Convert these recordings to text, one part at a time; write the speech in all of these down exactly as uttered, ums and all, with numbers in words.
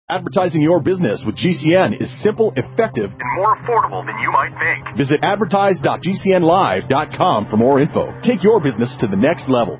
Advertising your business with G C N is simple, effective, and more affordable than you might think. Visit advertise dot g c n live dot com for more info. Take your business to the next level.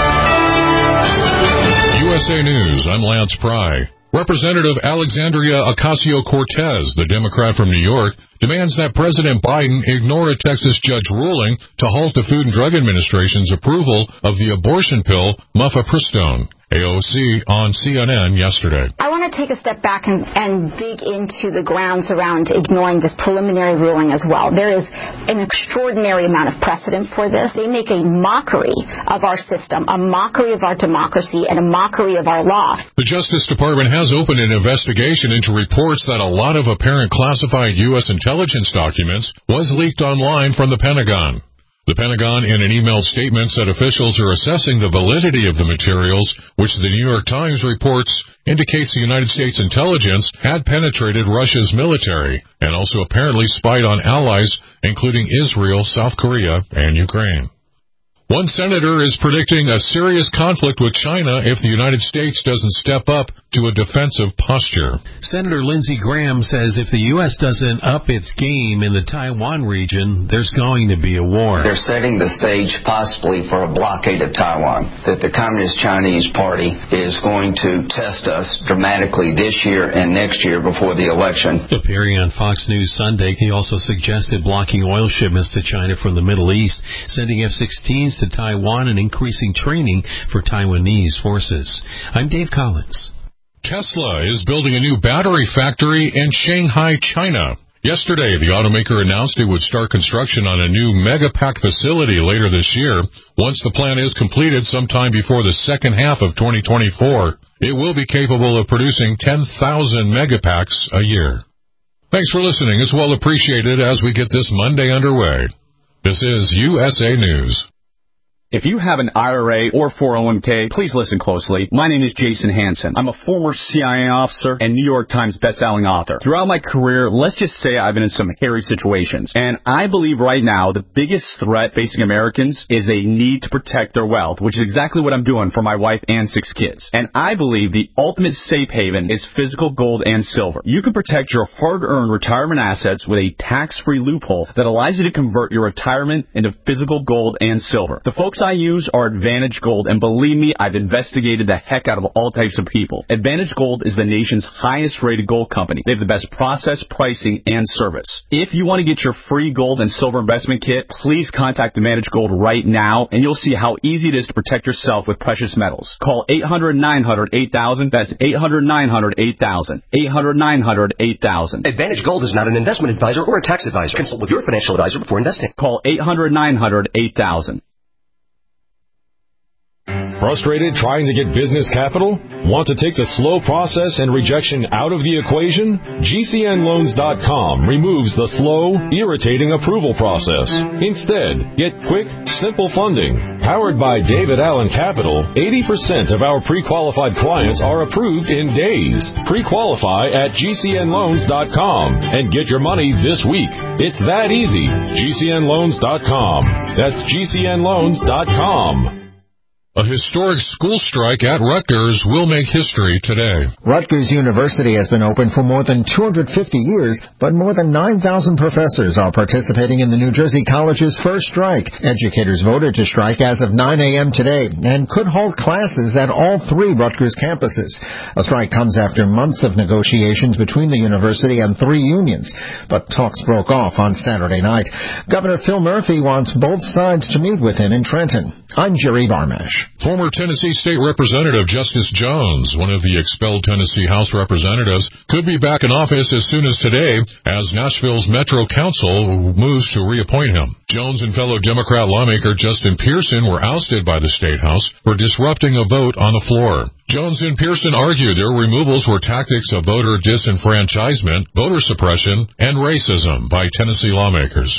U S A News, I'm Lance Pry. Representative Alexandria Ocasio-Cortez, the Democrat from New York, demands that President Biden ignore a Texas judge ruling to halt the Food and Drug Administration's approval of the abortion pill mifepristone. A O C on C N N yesterday. I want to take a step back and, and dig into the grounds around ignoring this preliminary ruling as well. There is an extraordinary amount of precedent for this. They make a mockery of our system, a mockery of our democracy, and a mockery of our law. The Justice Department has opened an investigation into reports that a lot of apparent classified U S intelligence documents was leaked online from the Pentagon. The Pentagon, in an emailed statement, said officials are assessing the validity of the materials, which the New York Times reports indicates the United States intelligence had penetrated Russia's military and also apparently spied on allies, including Israel, South Korea, and Ukraine. One senator is predicting a serious conflict with China if the United States doesn't step up to a defensive posture. Senator Lindsey Graham says if the U S doesn't up its game in the Taiwan region, there's going to be a war. They're setting the stage possibly for a blockade of Taiwan, that the Communist Chinese Party is going to test us dramatically this year and next year before the election. Appearing on Fox News Sunday, he also suggested blocking oil shipments to China from the Middle East, sending F sixteens to Taiwan, and increasing training for Taiwanese forces. I'm Dave Collins. Tesla is building a new battery factory in Shanghai, China. Yesterday, the automaker announced it would start construction on a new Megapack facility later this year. Once the plant is completed sometime before the second half of twenty twenty-four, it will be capable of producing ten thousand Megapacks a year. Thanks for listening. It's well appreciated as we get this Monday underway. This is U S A News. If you have an I R A or four oh one k, please listen closely. My name is Jason Hansen. I'm a former C I A officer and New York Times bestselling author. Throughout my career, let's just say I've been in some hairy situations. And I believe right now the biggest threat facing Americans is a need to protect their wealth, which is exactly what I'm doing for my wife and six kids. And I believe the ultimate safe haven is physical gold and silver. You can protect your hard-earned retirement assets with a tax-free loophole that allows you to convert your retirement into physical gold and silver. The folks I use are Advantage Gold, and believe me, I've investigated the heck out of all types of people. Advantage Gold is the nation's highest rated gold company. They have the best process, pricing, and service. If you want to get your free gold and silver investment kit, please contact Advantage Gold right now, and you'll see how easy it is to protect yourself with precious metals. Call eight hundred, nine hundred, eight thousand. That's eight hundred, nine hundred, eight thousand. eight hundred, nine hundred, eight thousand. Advantage Gold is not an investment advisor or a tax advisor. Consult with your financial advisor before investing. Call eight hundred, nine hundred, eight thousand. Frustrated trying to get business capital? Want to take the slow process and rejection out of the equation? G C N loans dot com removes the slow, irritating approval process. Instead, get quick, simple funding. Powered by David Allen Capital, eighty percent of our pre-qualified clients are approved in days. Pre-qualify at G C N loans dot com and get your money this week. It's that easy. G C N loans dot com. That's G C N loans dot com. A historic school strike at Rutgers will make history today. Rutgers University has been open for more than two hundred fifty years, but more than nine thousand professors are participating in the New Jersey College's first strike. Educators voted to strike as of nine a.m. today and could halt classes at all three Rutgers campuses. A strike comes after months of negotiations between the university and three unions, but talks broke off on Saturday night. Governor Phil Murphy wants both sides to meet with him in Trenton. I'm Jerry Barmash. Former Tennessee State Representative Justice Jones, one of the expelled Tennessee House Representatives, could be back in office as soon as today as Nashville's Metro Council moves to reappoint him. Jones and fellow Democrat lawmaker Justin Pearson were ousted by the State House for disrupting a vote on the floor. Jones and Pearson argued their removals were tactics of voter disenfranchisement, voter suppression, and racism by Tennessee lawmakers.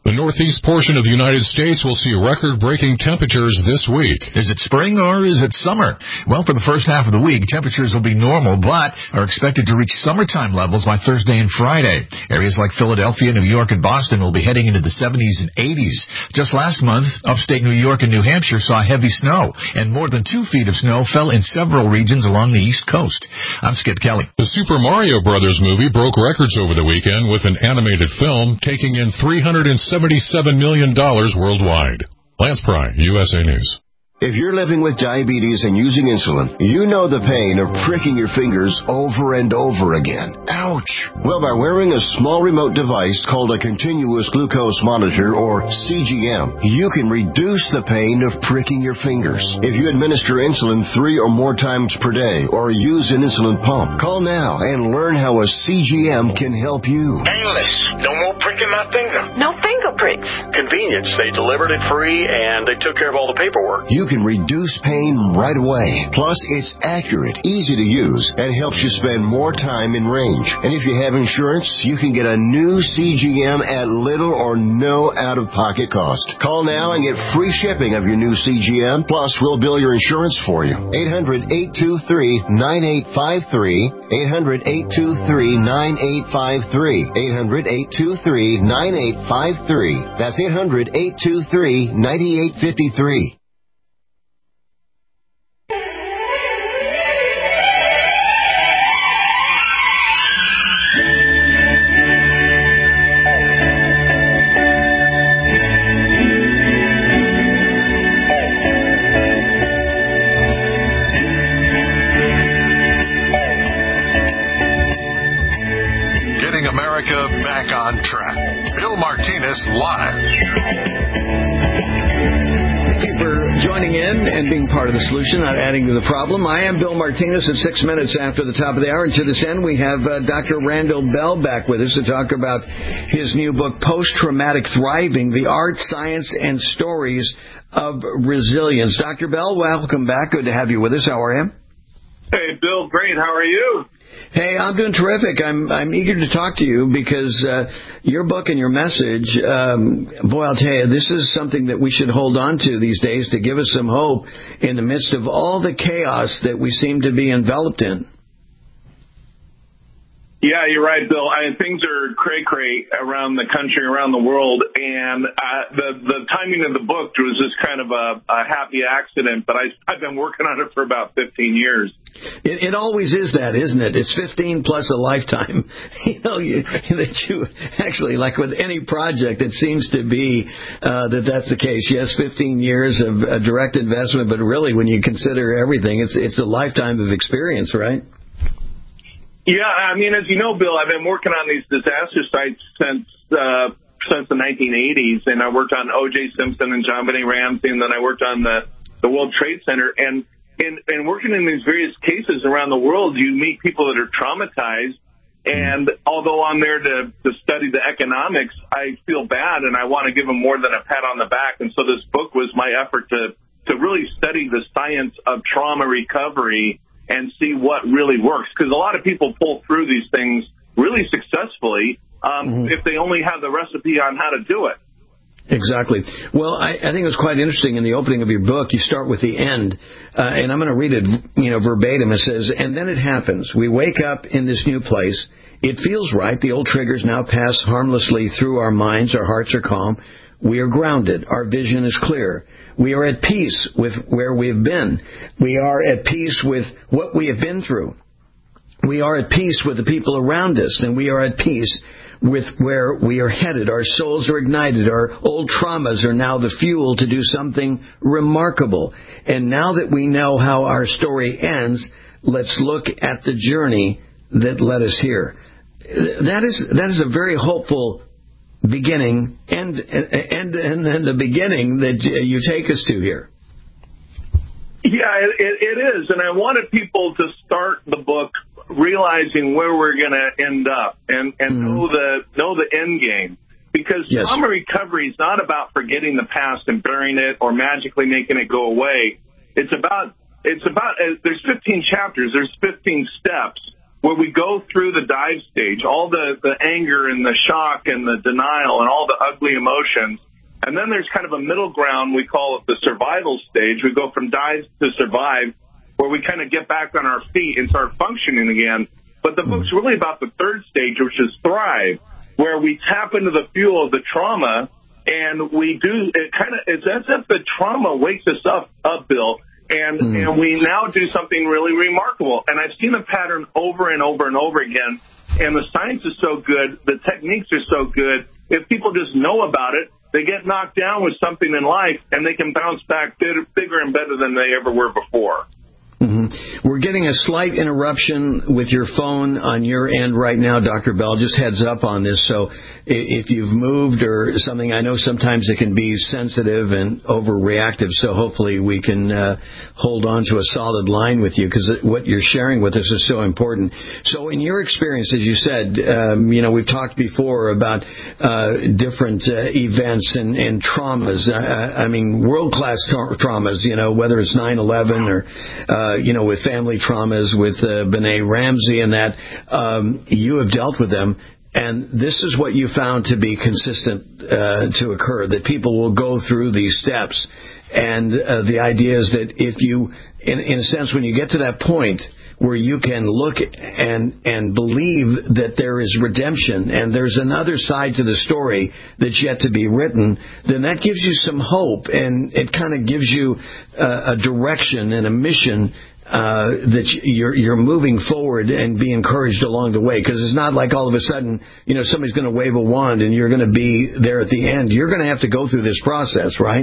The northeast portion of the United States will see record-breaking temperatures this week. Is it spring or is it summer? Well, for the first half of the week, temperatures will be normal, but are expected to reach summertime levels by Thursday and Friday. Areas like Philadelphia, New York, and Boston will be heading into the seventies and eighties. Just last month, upstate New York and New Hampshire saw heavy snow, and more than two feet of snow fell in several regions along the East Coast. I'm Skip Kelly. The Super Mario Brothers movie broke records over the weekend with an animated film taking in three hundred seventy-seven million dollars worldwide. Lance Pry, U S A News. If you're living with diabetes and using insulin, you know the pain of pricking your fingers over and over again. Ouch! Well, by wearing a small remote device called a continuous glucose monitor, or C G M, you can reduce the pain of pricking your fingers. If you administer insulin three or more times per day or use an insulin pump, call now and learn how a C G M can help you. Painless. No more pricking my finger. No finger pricks. Convenience. They delivered it free and they took care of all the paperwork. You can reduce pain right away. Plus, it's accurate, easy to use, and helps you spend more time in range. And if you have insurance, you can get a new C G M at little or no out-of-pocket cost. Call now and get free shipping of your new C G M. Plus, we'll bill your insurance for you. eight hundred, eight two three, nine eight five three. eight hundred, eight two three, nine eight five three. eight hundred, eight two three, nine eight five three. That's eight hundred, eight two three, nine eight five three. Back on track. Bill Martinez live. Thank you for joining in and being part of the solution, not adding to the problem. I am Bill Martinez at six minutes after the top of the hour. And to this end, we have uh, Doctor Randall Bell back with us to talk about his new book, Post-Traumatic Thriving, The Art, Science, and Stories of Resilience. Doctor Bell, welcome back. Good to have you with us. How are you? Hey, Bill. Great. How are you? Hey, I'm doing terrific. I'm I'm eager to talk to you because uh, your book and your message, um, boy, I'll tell you, this is something that we should hold on to these days to give us some hope in the midst of all the chaos that we seem to be enveloped in. Yeah, you're right, Bill. I, things are cray-cray around the country, around the world, and uh, the the timing of the book was just kind of a, a happy accident, but I, I've been working on it for about fifteen years. It, it always is that, isn't it? It's fifteen plus a lifetime. You know, you, that you actually, like with any project, it seems to be uh, that that's the case. Yes, fifteen years of uh, direct investment, but really, when you consider everything, it's it's a lifetime of experience, right? Yeah, I mean, as you know, Bill, I've been working on these disaster sites since uh, since the nineteen eighties, and I worked on O J Simpson and John Benet Ramsey, and then I worked on the, the World Trade Center. And in, in working in these various cases around the world, you meet people that are traumatized, and although I'm there to, to study the economics, I feel bad, and I want to give them more than a pat on the back. And so this book was my effort to, to really study the science of trauma recovery and see what really works. Because a lot of people pull through these things really successfully um, mm-hmm. if they only have the recipe on how to do it. Exactly. Well, I, I think it was quite interesting in the opening of your book. You start with the end, uh, and I'm going to read it, you know, verbatim. It says, "And then it happens. We wake up in this new place. It feels right. The old triggers now pass harmlessly through our minds. Our hearts are calm. We are grounded. Our vision is clear. We are at peace with where we have been. We are at peace with what we have been through. We are at peace with the people around us, and we are at peace with where we are headed. Our souls are ignited. Our old traumas are now the fuel to do something remarkable. And now that we know how our story ends, let's look at the journey that led us here." That is that is a very hopeful beginning and and and, and the beginning that you take us to here. Yeah, it, it is, and I wanted people to start the book realizing where we're going to end up and and mm-hmm. know the know the end game, because yes. trauma recovery is not about forgetting the past and burying it or magically making it go away. It's about it's about uh, there's fifteen chapters, there's fifteen steps where we go through the dive stage, all the, the anger and the shock and the denial and all the ugly emotions. And then there's kind of a middle ground. We call it the survival stage. We go from dive to survive, where we kind of get back on our feet and start functioning again. But the book's really about the third stage, which is thrive, where we tap into the fuel of the trauma, and we do, it kind of, it's as if the trauma wakes us up, up Bill, and, mm. and we now do something really remarkable. And I've seen the pattern over and over and over again, and the science is so good, the techniques are so good. If people just know about it, they get knocked down with something in life, and they can bounce back bigger, bigger and better than they ever were before. Mm-hmm. We're getting a slight interruption with your phone on your end right now, Doctor Bell. Just heads up on this. So if you've moved or something, I know sometimes it can be sensitive and overreactive, so hopefully we can uh, hold on to a solid line with you, because what you're sharing with us is so important. So in your experience, as you said, um, you know, we've talked before about uh, different uh, events and, and traumas. I, I mean, world-class tra- traumas, you know, whether it's nine eleven or, uh, you know, with family traumas, with uh, B'nai Ramsey and that, um, you have dealt with them. And this is what you found to be consistent uh, to occur, that people will go through these steps. And uh, the idea is that if you, in, in a sense, when you get to that point where you can look and and believe that there is redemption and there's another side to the story that's yet to be written, then that gives you some hope, and it kind of gives you a, a direction and a mission Uh, that you're you're moving forward and be encouraged along the way, because it's not like all of a sudden, you know, somebody's going to wave a wand and you're going to be there at the end. You're going to have to go through this process, right?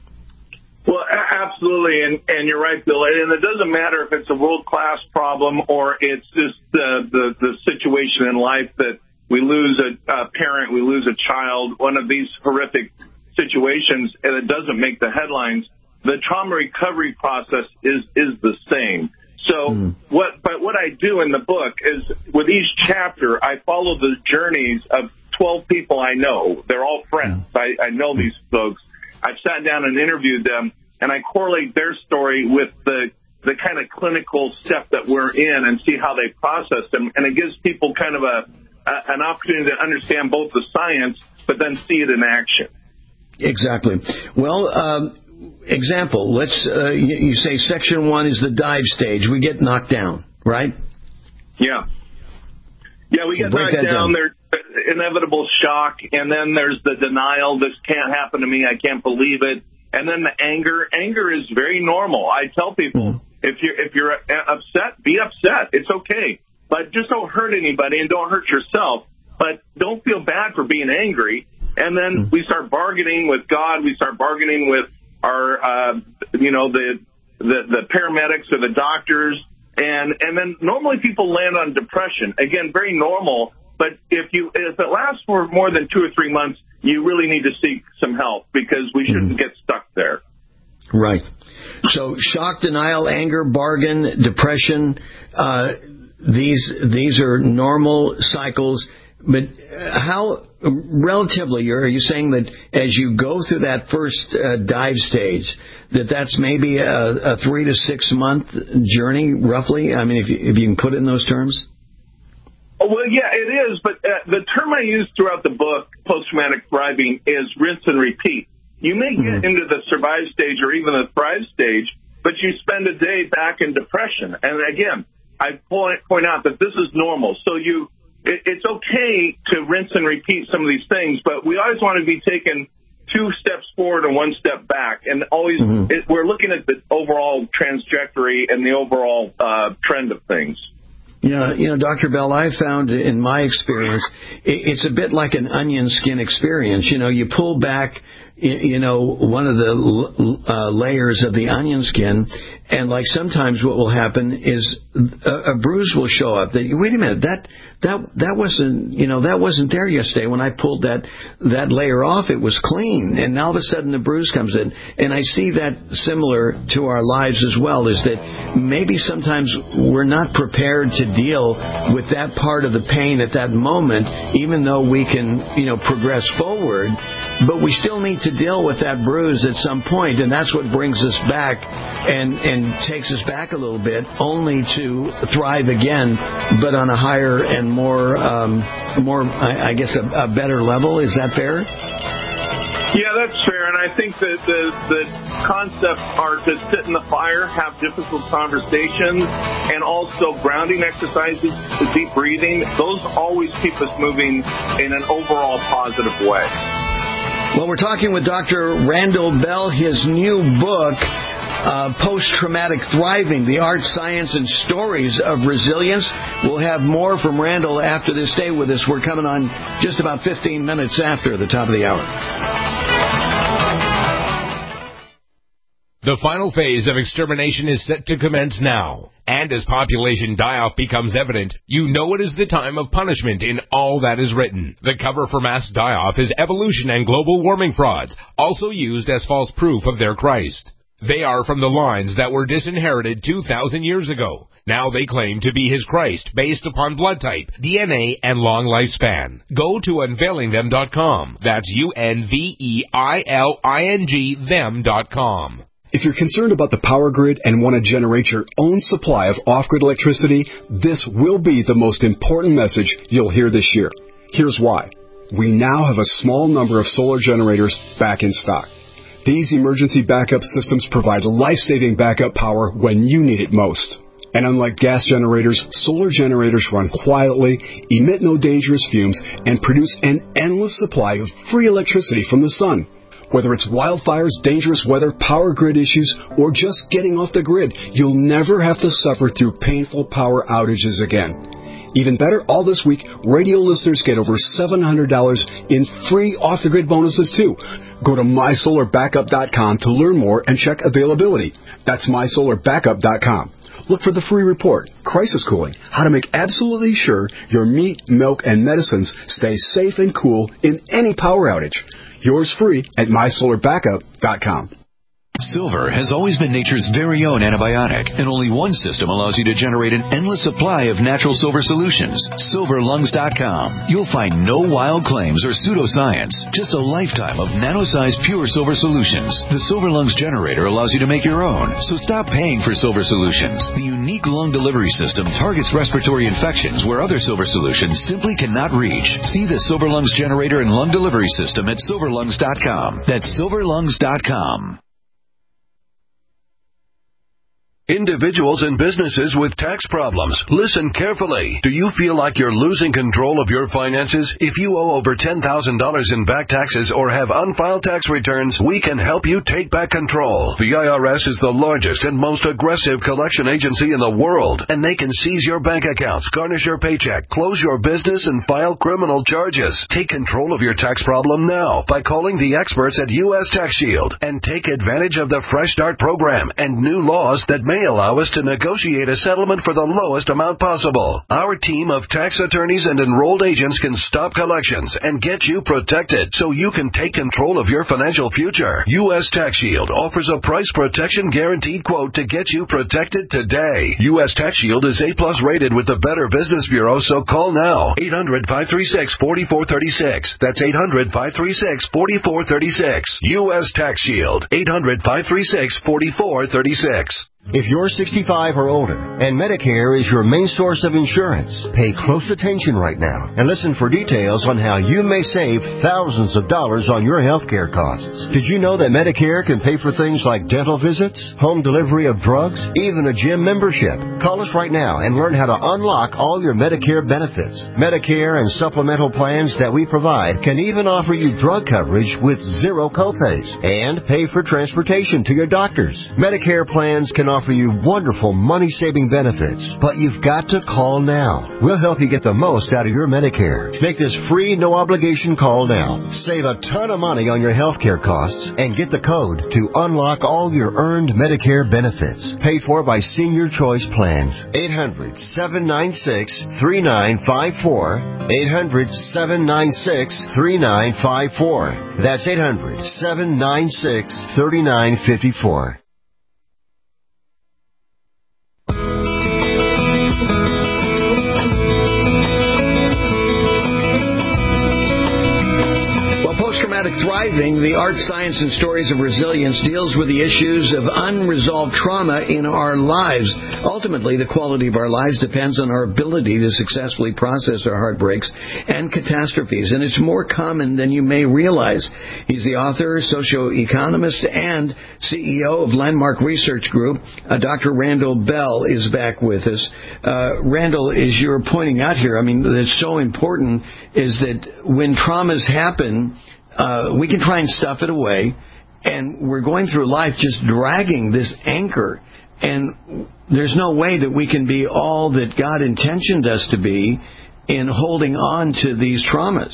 Well, absolutely, and, and you're right, Bill. And it doesn't matter if it's a world-class problem or it's just the, the, the situation in life that we lose a, a parent, we lose a child, one of these horrific situations, and it doesn't make the headlines. The trauma recovery process is, is the same. So mm. what, but what I do in the book is with each chapter, I follow the journeys of twelve people I know. They're all friends. Mm. I, I know these folks. I've sat down and interviewed them, and I correlate their story with the, the kind of clinical step that we're in and see how they process them. And it gives people kind of a, a an opportunity to understand both the science, but then see it in action. Exactly. Well, um, example, let's uh, you, you say section one is the dive stage. We get knocked down, right? Yeah. Yeah, we get knocked down. down. There's inevitable shock, and then there's the denial. This can't happen to me. I can't believe it. And then the anger. Anger is very normal. I tell people, mm-hmm. if you're if you're upset, be upset. It's okay, but just don't hurt anybody and don't hurt yourself. But don't feel bad for being angry. And then mm-hmm. we start bargaining with God. We start bargaining with our, uh, you know, the, the, the paramedics or the doctors. And, and then normally people land on depression. Again, very normal. But if you, if it lasts for more than two or three months, you really need to seek some help, because we shouldn't mm-hmm. get stuck there. Right. So shock, denial, anger, bargain, depression, uh, these, these are normal cycles. But how relatively are you saying that as you go through that first uh, dive stage, that that's maybe a, a three to six month journey, roughly? I mean, if you, if you can put it in those terms. Oh, well, yeah, it is. But uh, the term I use throughout the book, post-traumatic thriving, is rinse and repeat. You may get mm-hmm. into the survive stage or even the thrive stage, but you spend a day back in depression. And again, I point, point out that this is normal. So you. It's okay to rinse and repeat some of these things, but we always want to be taking two steps forward and one step back. And always mm-hmm. it, we're looking at the overall trajectory and the overall uh, trend of things. Yeah, you know, Doctor Bell, I found in my experience, it, it's a bit like an onion skin experience. You know, you pull back, you know, one of the uh, layers of the onion skin, and like sometimes what will happen is a, a bruise will show up. That, wait a minute, that that that wasn't, you know, that wasn't there yesterday. When I pulled that that layer off, it was clean, and now all of a sudden the bruise comes in. And I see that similar to our lives as well, is that maybe sometimes we're not prepared to deal with that part of the pain at that moment, even though we can, you know, progress forward. but we still need to deal with that bruise at some point, and that's what brings us back and, and takes us back a little bit, only to thrive again, but on a higher and more, um, more I, I guess, a, a better level. Is that fair? Yeah, that's fair, and I think that the the concepts are to sit in the fire, have difficult conversations, and also grounding exercises, the deep breathing. Those always keep us moving in an overall positive way. Well, we're talking with Doctor Randall Bell. His new book, uh, Post-Traumatic Thriving, The Art, Science, and Stories of Resilience. We'll have more from Randall after this. Stay with us. We're coming on just about fifteen minutes after the top of the hour. The final phase of extermination is set to commence now. And as population die-off becomes evident, you know it is the time of punishment in all that is written. The cover for mass die-off is evolution and global warming frauds, also used as false proof of their Christ. They are from the lines that were disinherited two thousand years ago. Now they claim to be his Christ based upon blood type, D N A, and long lifespan. Go to unveiling them dot com. That's U N V E I L I N G them dot com. If you're concerned about the power grid and want to generate your own supply of off-grid electricity, this will be the most important message you'll hear this year. Here's why. We now have a small number of solar generators back in stock. These emergency backup systems provide life-saving backup power when you need it most. And unlike gas generators, solar generators run quietly, emit no dangerous fumes, and produce an endless supply of free electricity from the sun. Whether it's wildfires, dangerous weather, power grid issues, or just getting off the grid, you'll never have to suffer through painful power outages again. Even better, all this week, radio listeners get over seven hundred dollars in free off-the-grid bonuses, too. Go to my solar backup dot com to learn more and check availability. That's my solar backup dot com. Look for the free report, Crisis Cooling, how to make absolutely sure your meat, milk, and medicines stay safe and cool in any power outage. Yours free at my solar backup dot com. Silver has always been nature's very own antibiotic, and only one system allows you to generate an endless supply of natural silver solutions. silver lungs dot com. You'll find no wild claims or pseudoscience, just a lifetime of nano-sized pure silver solutions. The Silver Lungs generator allows you to make your own, so stop paying for silver solutions. The unique lung delivery system targets respiratory infections where other silver solutions simply cannot reach. See the Silver Lungs generator and lung delivery system at silver lungs dot com. That's silver lungs dot com. Individuals and businesses with tax problems, listen carefully. Do you feel like you're losing control of your finances? If you owe over ten thousand dollars in back taxes or have unfiled tax returns, we can help you take back control. The I R S is the largest and most aggressive collection agency in the world, and they can seize your bank accounts, garnish your paycheck, close your business, and file criminal charges. Take control of your tax problem now by calling the experts at U S Tax Shield and take advantage of the Fresh Start program and new laws that may allow us to negotiate a settlement for the lowest amount possible. Our team of tax attorneys and enrolled agents can stop collections and get you protected so you can take control of your financial future. U S Tax Shield offers a price protection guaranteed quote to get you protected today. U S Tax Shield is A plus rated with the Better Business Bureau, so call now. eight hundred, five three six, four four three six. That's eight hundred, five three six, four four three six. U S Tax Shield. eight hundred, five three six, four four three six. If you're sixty-five or older and Medicare is your main source of insurance, pay close attention right now and listen for details on how you may save thousands of dollars on your health care costs. Did you know that Medicare can pay for things like dental visits, home delivery of drugs, even a gym membership? Call us right now and learn how to unlock all your Medicare benefits. Medicare and supplemental plans that we provide can even offer you drug coverage with zero copays and pay for transportation to your doctors. Medicare plans can offer you wonderful money-saving benefits, but you've got to call now. We'll help you get the most out of your Medicare. Make this free, no-obligation call now. Save a ton of money on your health care costs and get the code to unlock all your earned Medicare benefits. Paid for by Senior Choice Plans. eight hundred, seven nine six, three nine five four. eight hundred, seven nine six, three nine five four. That's eight hundred, seven nine six, three nine five four. Systematic Thriving, the art, science, and stories of resilience deals with the issues of unresolved trauma in our lives. Ultimately, the quality of our lives depends on our ability to successfully process our heartbreaks and catastrophes, and it's more common than you may realize. He's the author, socioeconomist, and C E O of Landmark Research Group. Uh, Doctor Randall Bell is back with us. Uh, Randall, as you're pointing out here, I mean, that's so important, is that when traumas happen, uh, we can try and stuff it away, and we're going through life just dragging this anchor, and there's no way that we can be all that God intentioned us to be in holding on to these traumas.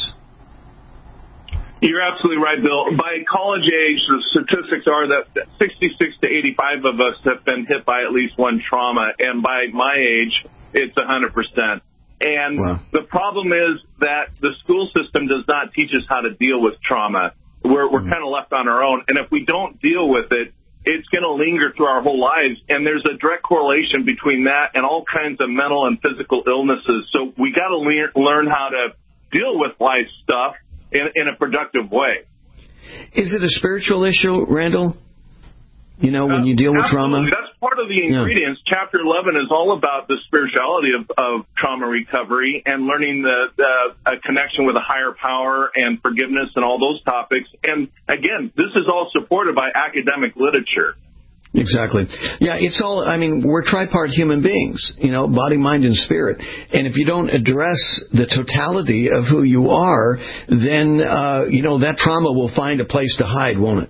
You're absolutely right, Bill. By college age, the statistics are that sixty-six to eighty-five of us have been hit by at least one trauma, and by my age, it's one hundred percent. And wow. The problem is that the school system does not teach us how to deal with trauma. We're, we're mm-hmm. kind of left on our own. And if we don't deal with it, it's going to linger through our whole lives. And there's a direct correlation between that and all kinds of mental and physical illnesses. So we got to le- learn how to deal with life stuff in, in a productive way. Is it a spiritual issue, Randall? You know, when you deal with trauma? That's part of the ingredients. Yeah. Chapter eleven is all about the spirituality of, of trauma recovery and learning the, the a connection with a higher power and forgiveness and all those topics. And, again, this is all supported by academic literature. Exactly. Yeah, it's all, I mean, we're tripart human beings, you know, body, mind, and spirit. And if you don't address the totality of who you are, then, uh, you know, that trauma will find a place to hide, won't it?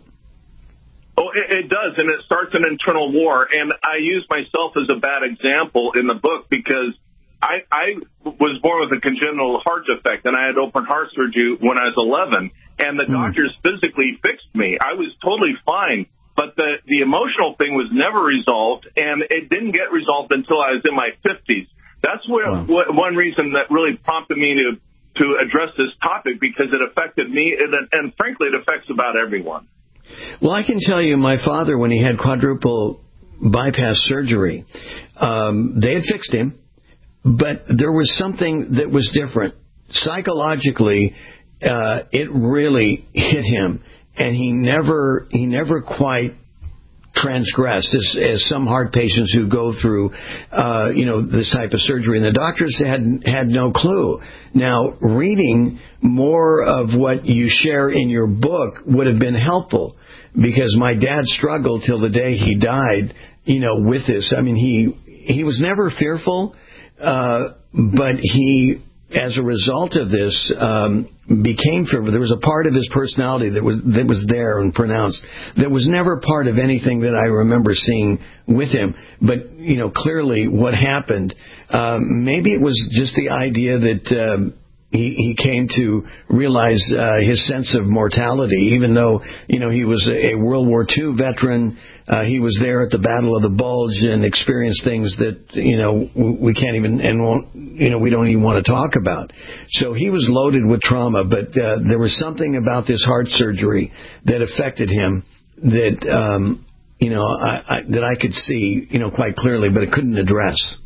Oh, it, it does, and it starts an internal war. And I use myself as a bad example in the book because I, I was born with a congenital heart defect, and I had open heart surgery when I was eleven. And the mm. doctors physically fixed me. I was totally fine, but the, the emotional thing was never resolved, and it didn't get resolved until I was in my fifties. That's where, wow. what, one reason that really prompted me to, to address this topic, because it affected me, and, and frankly, it affects about everyone. Well, I can tell you, my father, when he had quadruple bypass surgery, um, they had fixed him, but there was something that was different. Psychologically, uh, it really hit him, and he never he never quite transgressed as, as some heart patients who go through, uh, you know, this type of surgery. And the doctors had had no clue. Now, reading more of what you share in your book would have been helpful, because my dad struggled till the day he died, you know, with this. I mean, he he was never fearful, uh, but he, as a result of this, um, became fearful. There was a part of his personality that was that was there and pronounced that was never part of anything that I remember seeing with him. But, you know, clearly what happened, um, maybe it was just the idea that um, he, he came to realize uh, his sense of mortality, even though, you know, he was a World War Two veteran. Uh, he was there at the Battle of the Bulge and experienced things that, you know, we can't even, and won't, you know, we don't even want to talk about. So he was loaded with trauma, but uh, there was something about this heart surgery that affected him that, um, you know, I, I, that I could see, you know, quite clearly, but it couldn't address.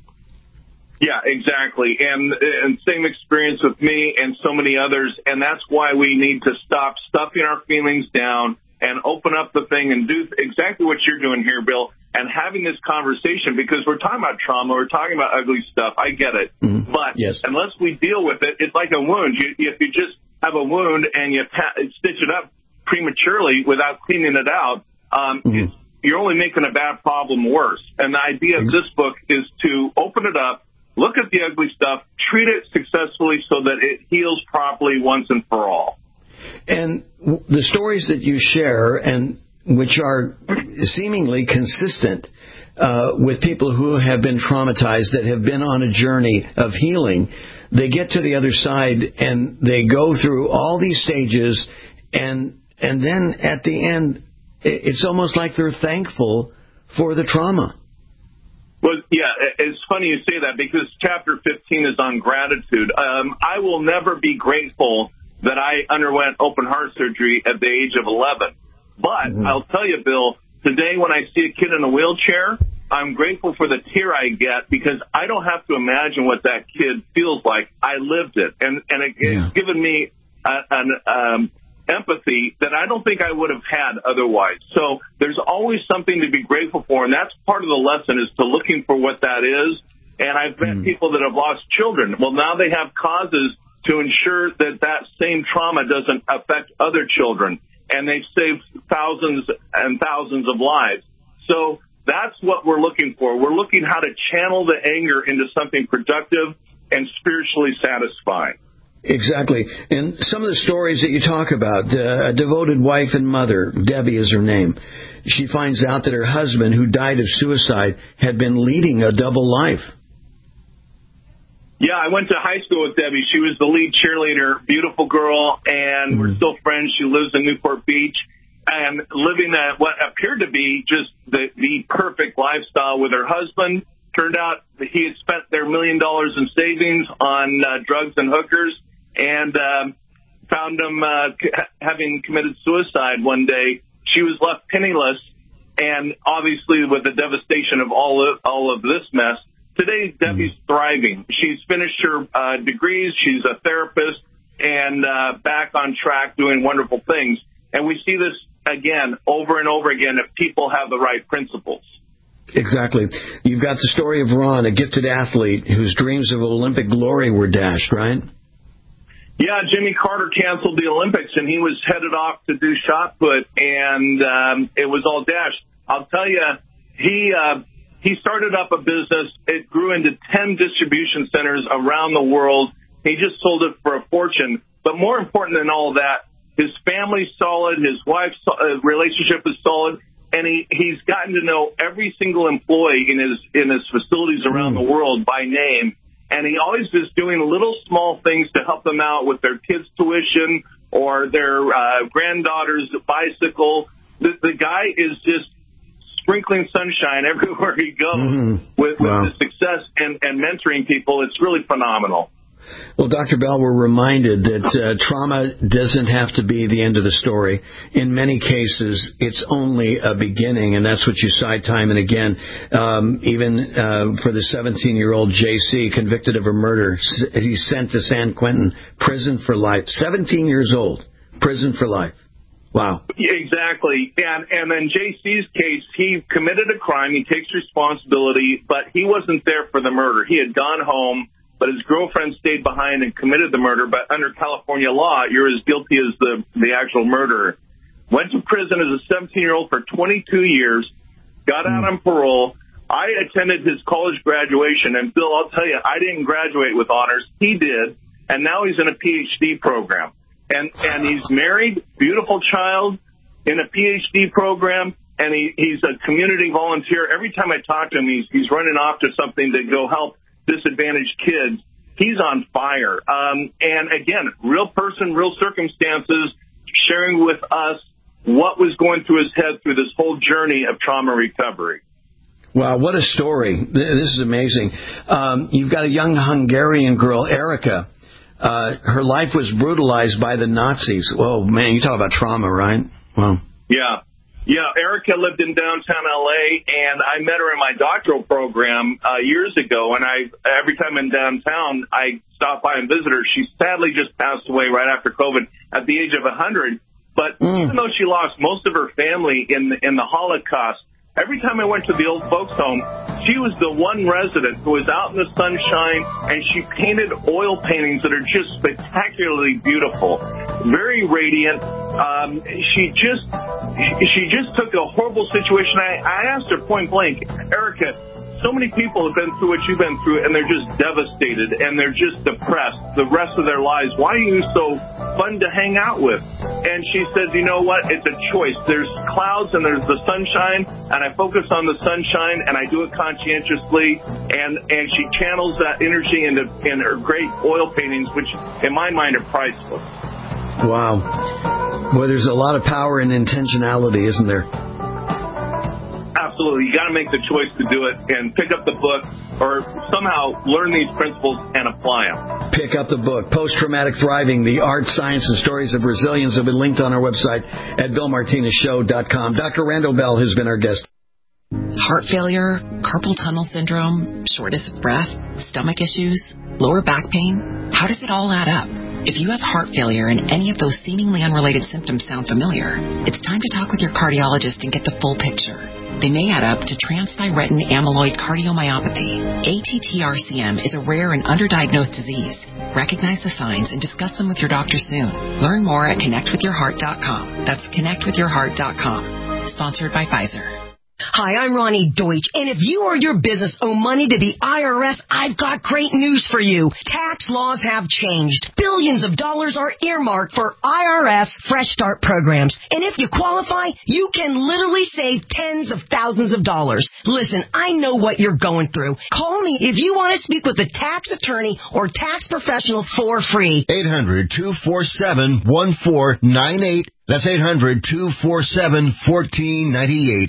Yeah, exactly. And, and same experience with me and so many others. And that's why we need to stop stuffing our feelings down and open up the thing and do exactly what you're doing here, Bill, and having this conversation, because we're talking about trauma, we're talking about ugly stuff. I get it. Mm-hmm. But yes. Unless we deal with it, it's like a wound. You, if you just have a wound and you pat, stitch it up prematurely without cleaning it out, um, mm-hmm. it's, you're only making a bad problem worse. And the idea mm-hmm. of this book is to open it up, look at the ugly stuff, treat it successfully so that it heals properly once and for all. And the stories that you share, and which are seemingly consistent uh, with people who have been traumatized, that have been on a journey of healing, they get to the other side and they go through all these stages, and and then at the end, it's almost like they're thankful for the trauma. Well, yeah, it's funny you say that, because chapter fifteen is on gratitude. Um, I will never be grateful that I underwent open heart surgery at the age of eleven. But mm-hmm. I'll tell you, Bill, today when I see a kid in a wheelchair, I'm grateful for the tear I get, because I don't have to imagine what that kid feels like. I lived it. And, and it, yeah. it's given me a, an, um, empathy that I don't think I would have had otherwise. So there's always something to be grateful for, and that's part of the lesson is to looking for what that is. And I've met mm. people that have lost children. Well, now they have causes to ensure that that same trauma doesn't affect other children, and they've saved thousands and thousands of lives. So that's what we're looking for. We're looking how to channel the anger into something productive and spiritually satisfying. Exactly. And some of the stories that you talk about, uh, a devoted wife and mother, Debbie is her name, she finds out that her husband, who died of suicide, had been leading a double life. Yeah, I went to high school with Debbie. She was the lead cheerleader, beautiful girl, and mm-hmm. we're still friends. She lives in Newport Beach and living a, what appeared to be just the, the perfect lifestyle with her husband. Turned out that he had spent their million dollars in savings on uh, drugs and hookers, and um, found him uh, c- having committed suicide one day. She was left penniless, and obviously with the devastation of all of, all of this mess. Today, Debbie's mm. thriving. She's finished her uh, degrees. She's a therapist and uh, back on track doing wonderful things. And we see this, again, over and over again if people have the right principles. Exactly. You've got the story of Ron, a gifted athlete whose dreams of Olympic glory were dashed, right? Yeah, Jimmy Carter canceled the Olympics, and he was headed off to do shot put, and um, it was all dashed. I'll tell you, he... Uh, He started up a business. It grew into ten distribution centers around the world. He just sold it for a fortune. But more important than all that, his family's solid, his wife's uh, relationship is solid, and he, he's gotten to know every single employee in his in his facilities around the world by name. And he always is doing little small things to help them out with their kids' tuition or their uh, granddaughter's bicycle. The, the guy is just sprinkling sunshine everywhere he goes mm-hmm. with, with wow. the success and, and mentoring people. It's really phenomenal. Well, Doctor Bell, we're reminded that uh, trauma doesn't have to be the end of the story. In many cases, it's only a beginning, and that's what you cite time and again. Um, even uh, for the seventeen-year-old J C, convicted of a murder, he's sent to San Quentin, prison for life. seventeen years old, prison for life. Wow. Exactly. And and then J C's case, he committed a crime. He takes responsibility, but he wasn't there for the murder. He had gone home, but his girlfriend stayed behind and committed the murder. But under California law, you're as guilty as the, the actual murderer. Went to prison as a seventeen-year-old for twenty-two years, got out mm. on parole. I attended his college graduation, and Bill, I'll tell you, I didn't graduate with honors. He did, and now he's in a P H D program. And and he's married, beautiful child, in a P H D program, and he, he's a community volunteer. Every time I talk to him, he's he's running off to something to go help disadvantaged kids. He's on fire. Um, and again, real person, real circumstances, sharing with us what was going through his head through this whole journey of trauma recovery. Wow, what a story. This is amazing. Um, you've got a young Hungarian girl, Erica. Uh, her life was brutalized by the Nazis. Oh, man, you talk about trauma, right? Wow. Yeah. Yeah, Erica lived in downtown L A, and I met her in my doctoral program uh, years ago, and I every time I'm downtown, I stop by and visit her. She sadly just passed away right after COVID at the age of one hundred. But mm. even though she lost most of her family in the, in the Holocaust, every time I went to the old folks' home, she was the one resident who was out in the sunshine, and she painted oil paintings that are just spectacularly beautiful, very radiant. Um, she just she just took a horrible situation. I, I asked her point blank, Erica, so many people have been through what you've been through, and they're just devastated, and they're just depressed the rest of their lives. Why are you so fun to hang out with? And she says, you know what? It's a choice. There's clouds and there's the sunshine, and I focus on the sunshine, and I do it conscientiously, and, and she channels that energy into in her great oil paintings, which in my mind are priceless. Wow. Well, there's a lot of power in intentionality, isn't there? Absolutely. You got to make the choice to do it and pick up the book or somehow learn these principles and apply them. Pick up the book, Post-Traumatic Thriving, The Art, Science, and Stories of Resilience, have been linked on our website at bill martinez show dot com. Doctor Randall Bell has been our guest. Heart failure, carpal tunnel syndrome, shortness of breath, stomach issues, lower back pain. How does it all add up? If you have heart failure and any of those seemingly unrelated symptoms sound familiar, it's time to talk with your cardiologist and get the full picture. They may add up to transthyretin amyloid cardiomyopathy. A T T R C M is a rare and underdiagnosed disease. Recognize the signs and discuss them with your doctor soon. Learn more at connect with your heart dot com. That's connect with your heart dot com. Sponsored by Pfizer. Hi, I'm Ronnie Deutsch, and if you or your business owe money to the I R S, I've got great news for you. Tax laws have changed. Billions of dollars are earmarked for I R S Fresh Start programs, and if you qualify, you can literally save tens of thousands of dollars. Listen, I know what you're going through. Call me if you want to speak with a tax attorney or tax professional for free. eight hundred, two four seven, one four nine eight. That's eight hundred, two four seven, one four nine eight.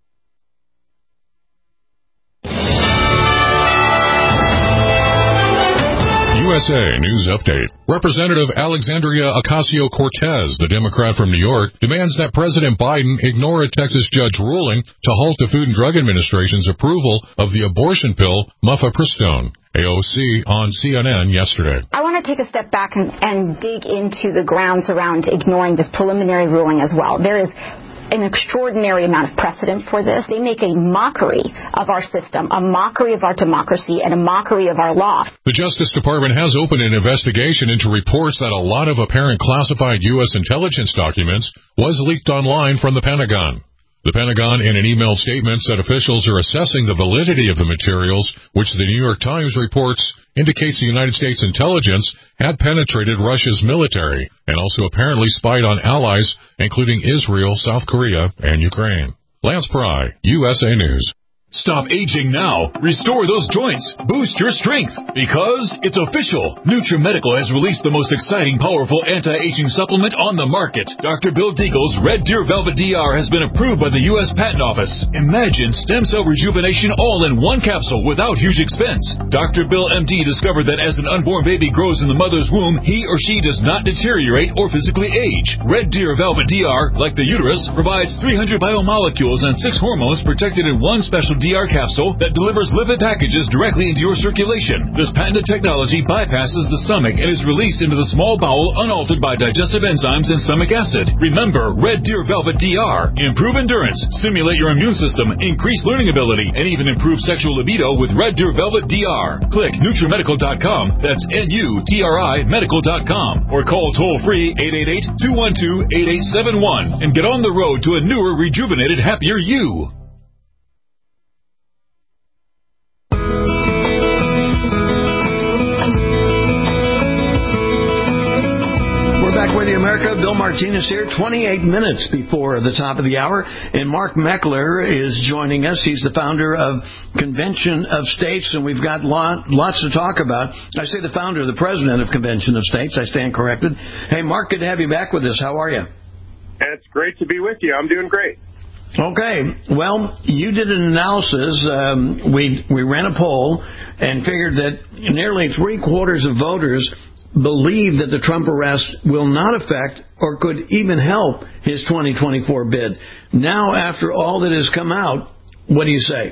U S A News Update. Representative Alexandria Ocasio-Cortez, the Democrat from New York, demands that President Biden ignore a Texas judge ruling to halt the Food and Drug Administration's approval of the abortion pill mifepristone. A O C on C N N yesterday. I want to take a step back and, and dig into the grounds around ignoring this preliminary ruling as well. There is an extraordinary amount of precedent for this. They make a mockery of our system, a mockery of our democracy, and a mockery of our law. The Justice Department has opened an investigation into reports that a lot of apparent classified U S intelligence documents was leaked online from the Pentagon. The Pentagon, in an emailed statement, said officials are assessing the validity of the materials, which the New York Times reports indicates the United States intelligence had penetrated Russia's military and also apparently spied on allies, including Israel, South Korea, and Ukraine. Lance Pry, U S A News. Stop aging now. Restore those joints. Boost your strength. Because it's official. NutriMedical has released the most exciting, powerful anti-aging supplement on the market. Doctor Bill Deagle's Red Deer Velvet D R has been approved by the U S Patent Office. Imagine stem cell rejuvenation all in one capsule without huge expense. Doctor Bill M D discovered that as an unborn baby grows in the mother's womb, he or she does not deteriorate or physically age. Red Deer Velvet D R, like the uterus, provides three hundred biomolecules and six hormones protected in one special D R capsule that delivers lipid packages directly into your circulation. This patented technology bypasses the stomach and is released into the small bowel unaltered by digestive enzymes and stomach acid. Remember, Red Deer Velvet D R. Improve endurance, stimulate your immune system, increase learning ability, and even improve sexual libido with Red Deer Velvet D R. Click NutriMedical dot com, that's N U T R I medical dot com, or call toll-free eight eight eight, two one two, eight eight seven one and get on the road to a newer, rejuvenated, happier you. Back with you, America. Bill Martinez here, twenty-eight minutes before the top of the hour. And Mark Meckler is joining us. He's the founder of Convention of States, and we've got lot, lots to talk about. I say the founder, the president of Convention of States. I stand corrected. Hey, Mark, good to have you back with us. How are you? It's great to be with you. I'm doing great. Okay. Well, you did an analysis. Um, we, we ran a poll and figured that nearly three-quarters of voters believe that the Trump arrest will not affect or could even help his twenty twenty-four bid. Now, after all that has come out, what do you say?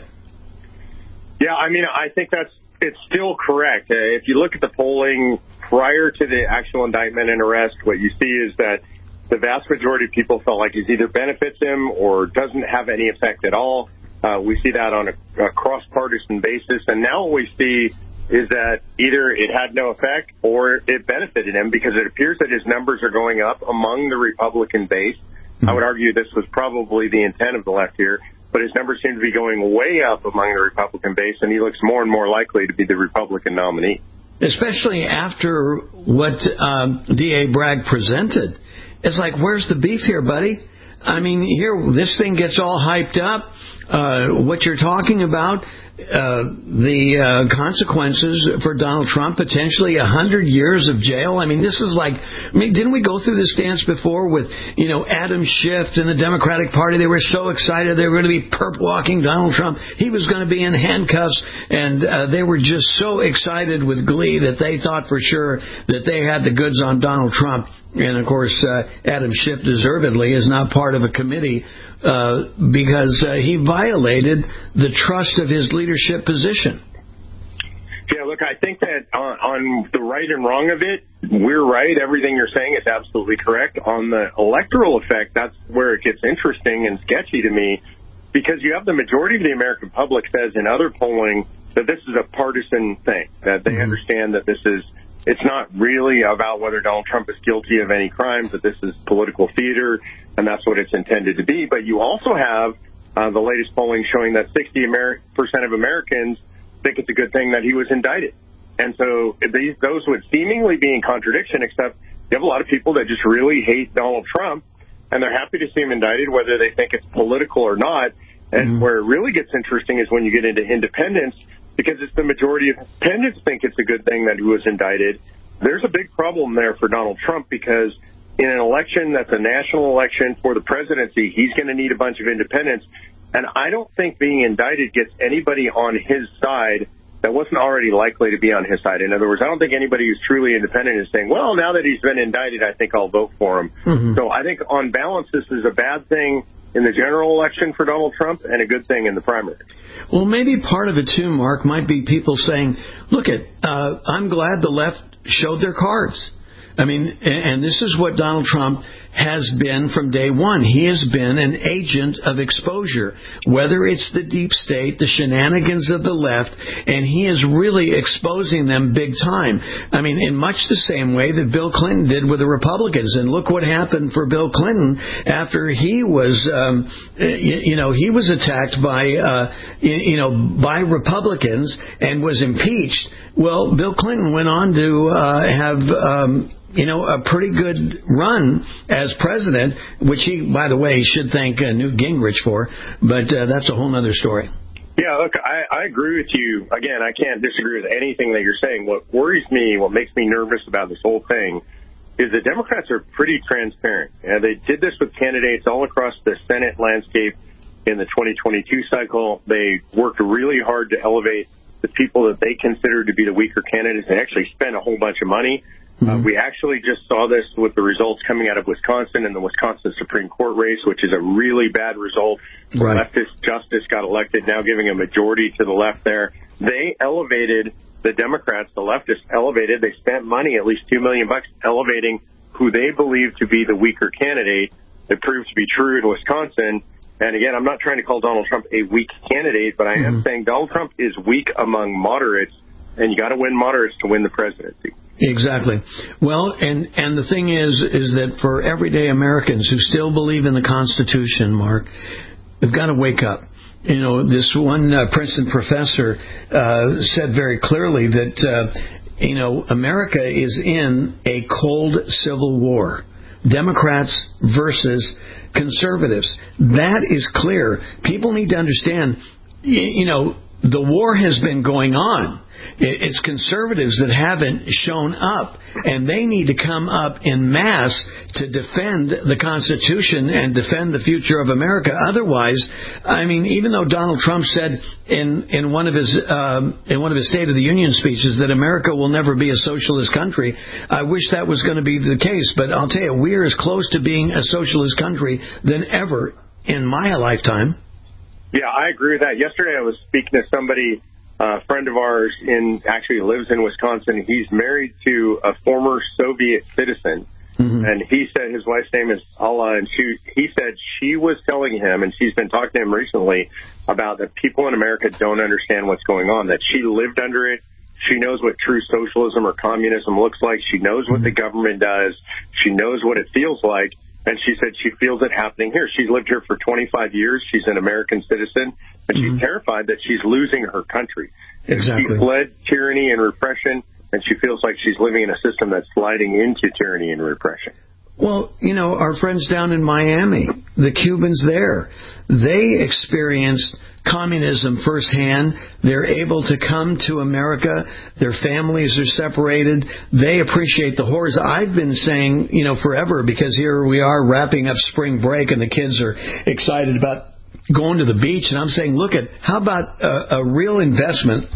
Yeah, I mean, I think that's it's still correct. Uh, if you look at the polling prior to the actual indictment and arrest, what you see is that the vast majority of people felt like it either benefits him or doesn't have any effect at all. Uh, we see that on a, a cross-partisan basis. And now what we see is that either it had no effect or it benefited him, because it appears that his numbers are going up among the Republican base. Mm-hmm. I would argue this was probably the intent of the left here, but his numbers seem to be going way up among the Republican base, and he looks more and more likely to be the Republican nominee. Especially after what um, D A Bragg presented. It's like, where's the beef here, buddy? I mean, here, this thing gets all hyped up. Uh, what you're talking about, uh, the uh, consequences for Donald Trump, potentially a hundred years of jail. I mean, this is like, I mean, didn't we go through this dance before with, you know, Adam Schiff and the Democratic Party? They were so excited they were going to be perp walking Donald Trump. He was going to be in handcuffs, and uh, they were just so excited with glee that they thought for sure that they had the goods on Donald Trump. And, of course, uh, Adam Schiff deservedly is not part of a committee uh, because uh, he violated the trust of his leadership position. Yeah, look, I think that on, on the right and wrong of it, we're right. Everything you're saying is absolutely correct. On the electoral effect, that's where it gets interesting and sketchy to me, because you have the majority of the American public says in other polling that this is a partisan thing, that they mm-hmm. understand that this is, it's not really about whether Donald Trump is guilty of any crimes, that this is political theater, and that's what it's intended to be. But you also have uh, the latest polling showing that sixty percent of Americans think it's a good thing that he was indicted. And so these, those would seemingly be in contradiction, except you have a lot of people that just really hate Donald Trump, and they're happy to see him indicted, whether they think it's political or not. And mm-hmm. where it really gets interesting is when you get into independents, because it's the majority of independents think it's a good thing that he was indicted. There's a big problem there for Donald Trump, because in an election that's a national election for the presidency, he's going to need a bunch of independents. And I don't think being indicted gets anybody on his side that wasn't already likely to be on his side. In other words, I don't think anybody who's truly independent is saying, well, now that he's been indicted, I think I'll vote for him. Mm-hmm. So I think on balance, this is a bad thing in the general election for Donald Trump and a good thing in the primary. Well, maybe part of it, too, Mark, might be people saying, look, it, uh, I'm glad the left showed their cards. I mean, and this is what Donald Trump has been from day one. He has been an agent of exposure, whether it's the deep state, the shenanigans of the left, and he is really exposing them big time. I mean, in much the same way that Bill Clinton did with the Republicans. And look what happened for Bill Clinton after he was, um, you, you know, he was attacked by, uh, you know, by Republicans and was impeached. Well, Bill Clinton went on to uh, have um, you know, a pretty good run as president, which he, by the way, should thank uh, Newt Gingrich for. But uh, that's a whole other story. Yeah, look, I, I agree with you. Again, I can't disagree with anything that you're saying. What worries me, what makes me nervous about this whole thing, is the Democrats are pretty transparent. And they did this with candidates all across the Senate landscape in the twenty twenty-two cycle. They worked really hard to elevate the people that they considered to be the weaker candidates. They actually spent a whole bunch of money. Mm-hmm. Uh, we actually just saw this with the results coming out of Wisconsin and the Wisconsin Supreme Court race, which is a really bad result. Right. Leftist justice got elected, now giving a majority to the left there. They elevated the Democrats, the leftists elevated. They spent money, at least two million bucks, elevating who they believed to be the weaker candidate. It proved to be true in Wisconsin. And again, I'm not trying to call Donald Trump a weak candidate, but I mm-hmm. am saying Donald Trump is weak among moderates, and you got to win moderates to win the presidency. Exactly. Well, and, and the thing is, is that for everyday Americans who still believe in the Constitution, Mark, we've got to wake up. You know, this one uh, Princeton professor uh, said very clearly that, uh, you know, America is in a cold civil war. Democrats versus conservatives. That is clear. People need to understand, you know, the war has been going on. It's conservatives that haven't shown up, and they need to come up en masse to defend the Constitution and defend the future of America. Otherwise, I mean, even though Donald Trump said in in one of his um, in one of his State of the Union speeches that America will never be a socialist country, I wish that was going to be the case. But I'll tell you, we're as close to being a socialist country than ever in my lifetime. Yeah, I agree with that. Yesterday, I was speaking to somebody. A friend of ours in actually lives in Wisconsin. He's married to a former Soviet citizen, mm-hmm. and he said his wife's name is Alla, and she he said she was telling him, and she's been talking to him recently about that people in America don't understand what's going on. That she lived under it. She knows what true socialism or communism looks like. She knows what the government does. She knows what it feels like. And she said she feels it happening here. She's lived here for twenty-five years. She's an American citizen, and mm-hmm. she's terrified that she's losing her country. Exactly. She fled tyranny and repression, and she feels like she's living in a system that's sliding into tyranny and repression. Well, you know, our friends down in Miami, the Cubans there, they experienced communism firsthand. They're able to come to America. Their families are separated. They appreciate the horrors. I've been saying, you know, forever, because here we are wrapping up spring break and the kids are excited about going to the beach. And I'm saying, look at, how about a, a real investment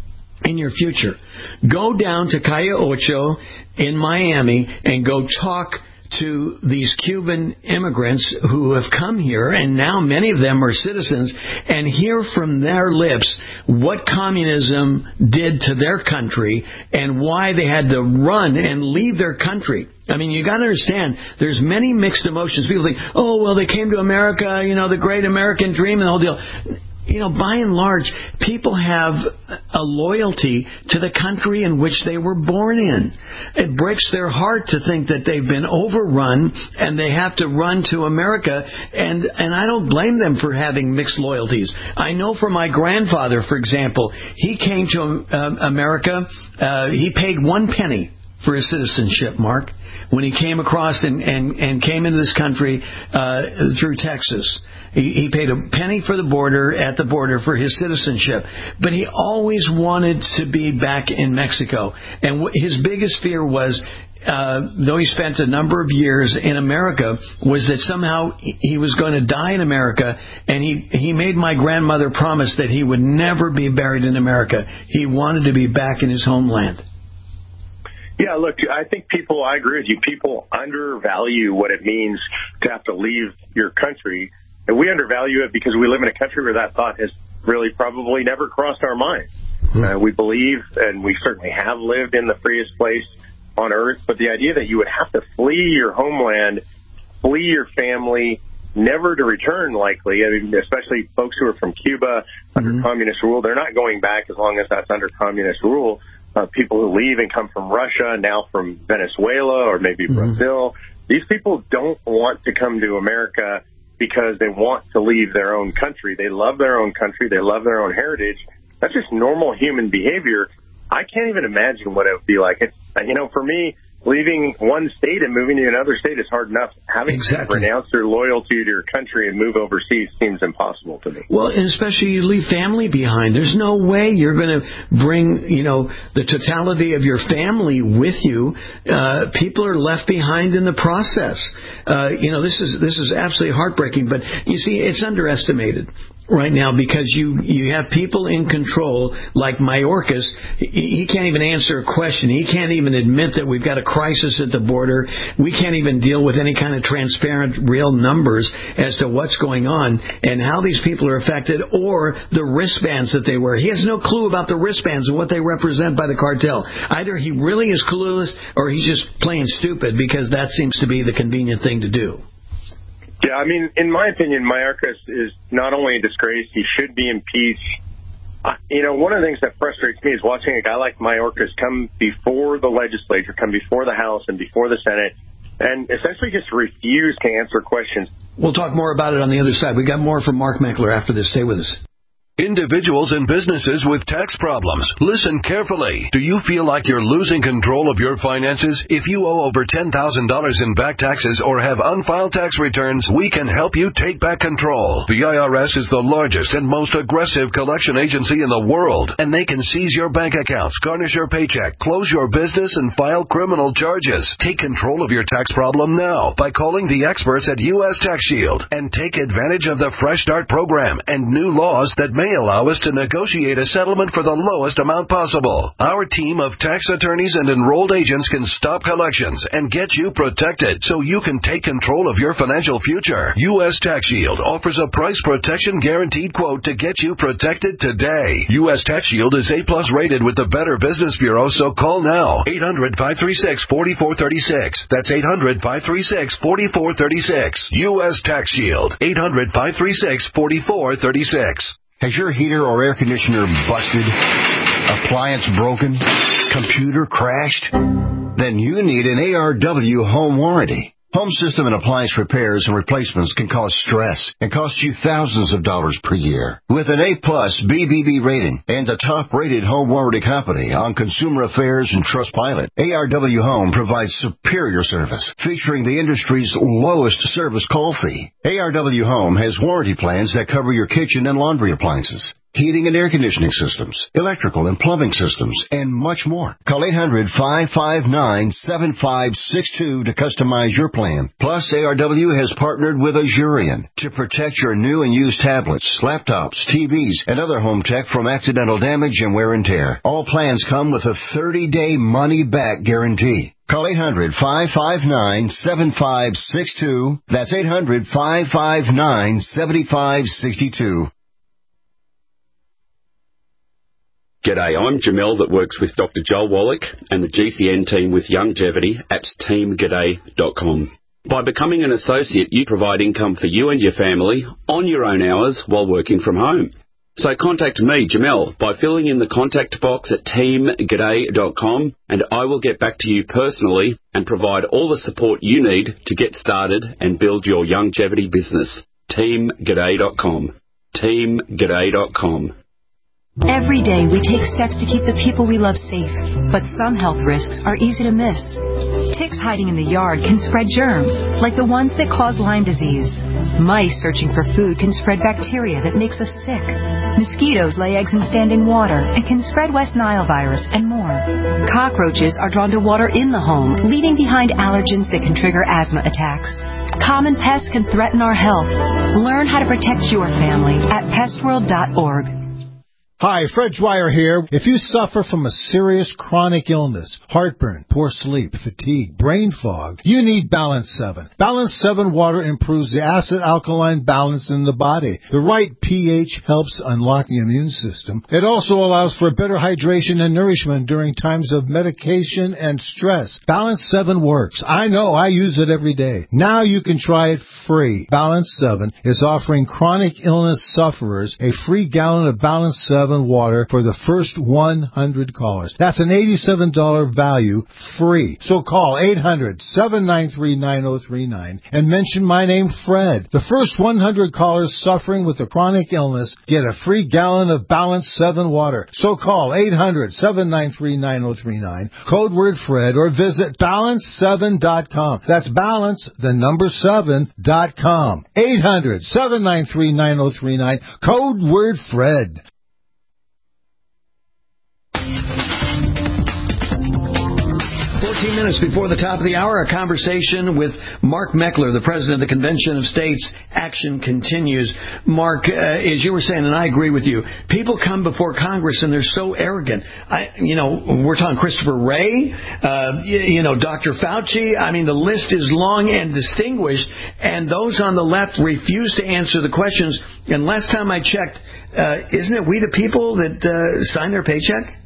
in your future? Go down to Calle Ocho in Miami and go talk to these Cuban immigrants who have come here, and now many of them are citizens, and hear from their lips what communism did to their country and why they had to run and leave their country. I mean, you got to understand, there's many mixed emotions. People think, oh, well, they came to America, you know, the great American dream and the whole deal. You know, by and large, people have a loyalty to the country in which they were born in. It breaks their heart to think that they've been overrun and they have to run to America, and, and I don't blame them for having mixed loyalties. I know for my grandfather, for example, he came to uh, America, uh, he paid one penny for his citizenship, Mark, when he came across and, and, and came into this country uh, through Texas. He, he paid a penny for the border, at the border, for his citizenship. But he always wanted to be back in Mexico. And wh- his biggest fear was, uh, though he spent a number of years in America, was that somehow he was going to die in America. And he, he made my grandmother promise that he would never be buried in America. He wanted to be back in his homeland. Yeah, look, I think people, I agree with you, people undervalue what it means to have to leave your country. And we undervalue it because we live in a country where that thought has really probably never crossed our minds. Uh, we believe, and we certainly have lived in the freest place on earth, but the idea that you would have to flee your homeland, flee your family, never to return likely, I mean, especially folks who are from Cuba under mm-hmm. communist rule, they're not going back as long as that's under communist rule. Uh, people who leave and come from Russia, now from Venezuela or maybe mm-hmm. Brazil, these people don't want to come to America because they want to leave their own country. They love their own country. They love their own heritage. That's just normal human behavior. I can't even imagine what it would be like. It's, you know, for me, leaving one state and moving to another state is hard enough. Having exactly. to renounce your loyalty to your country and move overseas seems impossible to me. Well, and especially you leave family behind. There's no way you're going to bring, you know, the totality of your family with you. Uh, people are left behind in the process. Uh, you know, this is this is absolutely heartbreaking. But you see, it's underestimated right now because you you have people in control like Mayorkas. He, he can't even answer a question. He can't even admit that we've got a crisis at the border. We can't even deal with any kind of transparent, real numbers as to what's going on and how these people are affected or the wristbands that they wear. He has no clue about the wristbands and what they represent by the cartel. Either he really is clueless or he's just plain stupid because that seems to be the convenient thing to do. Yeah, I mean, in my opinion, Mayorkas is not only a disgrace, he should be impeached. Uh, you know, one of the things that frustrates me is watching a guy like Mayorkas come before the legislature, come before the House and before the Senate, and essentially just refuse to answer questions. We'll talk more about it on the other side. We got more from Mark Meckler after this. Stay with us. Individuals and businesses with tax problems, listen carefully. Do you feel like you're losing control of your finances? If you owe over ten thousand dollars in back taxes or have unfiled tax returns, we can help you take back control. The I R S is the largest and most aggressive collection agency in the world, and they can seize your bank accounts, garnish your paycheck, close your business, and file criminal charges. Take control of your tax problem now by calling the experts at U S Tax Shield and take advantage of the Fresh Start program and new laws that may allow us to negotiate a settlement for the lowest amount possible. Our team of tax attorneys and enrolled agents can stop collections and get you protected so you can take control of your financial future. U S Tax Shield offers a price protection guaranteed quote to get you protected today. U S Tax Shield is A plus rated with the Better Business Bureau, so call now. eight hundred, five three six, four four three six. That's eight hundred, five three six, four four three six. U S Tax Shield. eight hundred, five three six, four four three six. Has your heater or air conditioner busted? Appliance broken? Computer crashed? Then you need an A R W home warranty. Home system and appliance repairs and replacements can cause stress and cost you thousands of dollars per year. With an A plus B B B rating and a top-rated home warranty company on Consumer Affairs and Trustpilot, A R W Home provides superior service, featuring the industry's lowest service call fee. A R W Home has warranty plans that cover your kitchen and laundry appliances. heating and air conditioning systems, electrical and plumbing systems, and much more. Call eight hundred, five five nine, seven five six two to customize your plan. Plus, A R W has partnered with Azurion to protect your new and used tablets, laptops, T Vs, and other home tech from accidental damage and wear and tear. All plans come with a thirty-day money-back guarantee. Call eight hundred, five five nine, seven five six two. That's eight hundred, five five nine, seven five six two. G'day, I'm Jamel that works with Doctor Joel Wallach and the G C N team with Longevity at team g'day dot com. By becoming an associate, you provide income for you and your family on your own hours while working from home. So contact me, Jamel, by filling in the contact box at team g'day dot com, and I will get back to you personally and provide all the support you need to get started and build your longevity business. team g'day dot com. team g'day dot com. Every day we take steps to keep the people we love safe, but some health risks are easy to miss. Ticks hiding in the yard can spread germs, like the ones that cause Lyme disease. Mice searching for food can spread bacteria that makes us sick. Mosquitoes lay eggs in standing water and can spread West Nile virus and more. Cockroaches are drawn to water in the home, leaving behind allergens that can trigger asthma attacks. Common pests can threaten our health. Learn how to protect your family at pest world dot org. Hi, Fred Dwyer here. If you suffer from a serious chronic illness, heartburn, poor sleep, fatigue, brain fog, you need Balance seven. Balance seven water improves the acid-alkaline balance in the body. The right pH helps unlock the immune system. It also allows for better hydration and nourishment during times of medication and stress. Balance seven works. I know, I use it every day. Now you can try it free. Balance seven is offering chronic illness sufferers a free gallon of Balance seven water for the first one hundred callers. That's an eighty-seven dollars value free. So call eight hundred, seven nine three, nine oh three nine and mention my name, Fred. The first one hundred callers suffering with a chronic illness get a free gallon of Balance seven water. So call eight hundred, seven nine three, nine oh three nine, code word Fred, or visit balance seven dot com. That's balance, the number seven dot com. eight hundred, seven nine three, nine oh three nine, code word Fred. fourteen minutes before the top of the hour, a conversation with Mark Meckler, the president of the Convention of States. Action continues. Mark, uh, as you were saying, and I agree with you, people come before Congress and they're so arrogant. I, you know, we're talking Christopher Wray, uh, you, you know, Doctor Fauci. I mean, the list is long and distinguished, and those on the left refuse to answer the questions. And last time I checked, uh, isn't it we the people that uh, sign their paycheck?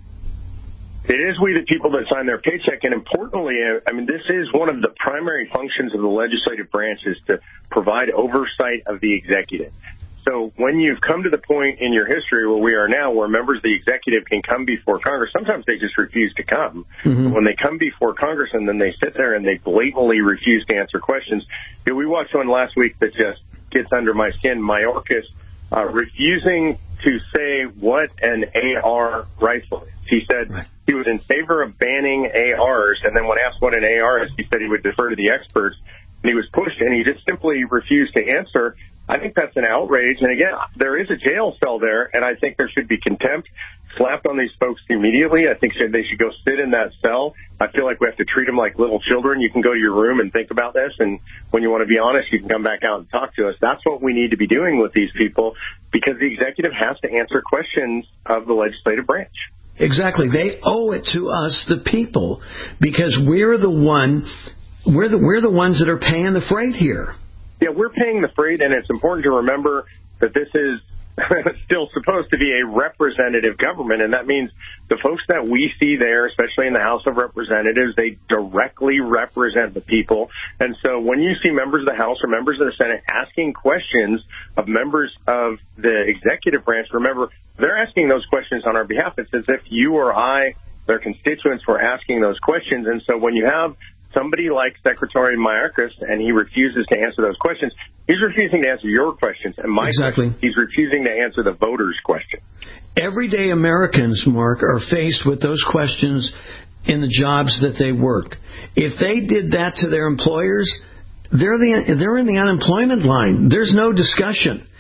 It is we the people that sign their paycheck, and importantly, I mean, this is one of the primary functions of the legislative branch is to provide oversight of the executive. So when you've come to the point in your history where we are now, where members of the executive can come before Congress, sometimes they just refuse to come. Mm-hmm. When they come before Congress and then they sit there and they blatantly refuse to answer questions. You know, we watched one last week that just gets under my skin, Mayorkas, uh, refusing to say what an A R rifle is. He said he was in favor of banning A Rs, and then when asked what an A R is, he said he would defer to the experts, and he was pushed, and he just simply refused to answer. I think that's an outrage, and again, there is a jail cell there, and I think there should be contempt slapped on these folks immediately. I think they should go sit in that cell. I feel like we have to treat them like little children. You can go to your room and think about this, and when you want to be honest, you can come back out and talk to us. That's what we need to be doing with these people, because the executive has to answer questions of the legislative branch. Exactly. They owe it to us, the people, because we're the one, we're the we're the ones that are paying the freight here. Yeah, we're paying the freight, and it's important to remember that this is still supposed to be a representative government, and that means the folks that we see there, especially in the House of Representatives, they directly represent the people. And so when you see members of the House or members of the Senate asking questions of members of the executive branch, remember, they're asking those questions on our behalf. It's as if you or I, their constituents, were asking those questions. And so when you have somebody like Secretary Mayorkas and he refuses to answer those questions, he's refusing to answer your questions. And my exactly. question, he's refusing to answer the voters' question. Everyday Americans, Mark, are faced with those questions in the jobs that they work. If they did that to their employers, they're the they're in the unemployment line. There's no discussion.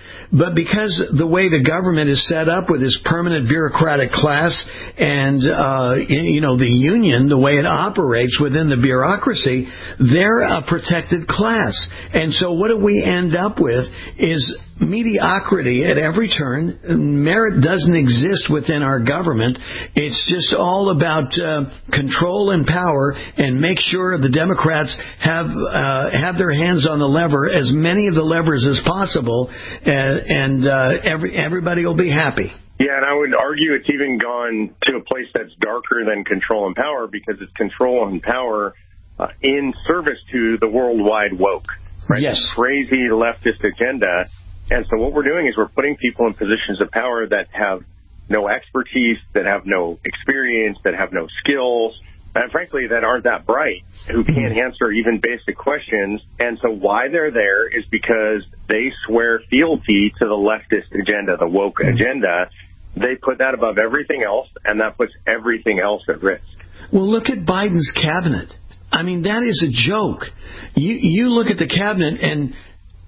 But because the way the government is set up with this permanent bureaucratic class and, uh, you know, the union, the way it operates within the bureaucracy, they're a protected class. And so what do we end up with is mediocrity at every turn. Merit doesn't exist within our government. It's just all about uh, control and power, and make sure the Democrats have uh, have their hands on the lever, as many of the levers as possible, and, and uh, every, everybody will be happy. Yeah, and I would argue it's even gone to a place that's darker than control and power, because it's control and power uh, in service to the worldwide woke, right? Yes. This crazy leftist agenda. And so what we're doing is we're putting people in positions of power that have no expertise, that have no experience, that have no skills, and frankly, that aren't that bright, who can't answer even basic questions. And so why they're there is because they swear fealty to the leftist agenda, the woke agenda. They put that above everything else, and that puts everything else at risk. Well, look at Biden's cabinet. I mean, that is a joke. You, you look at the cabinet, and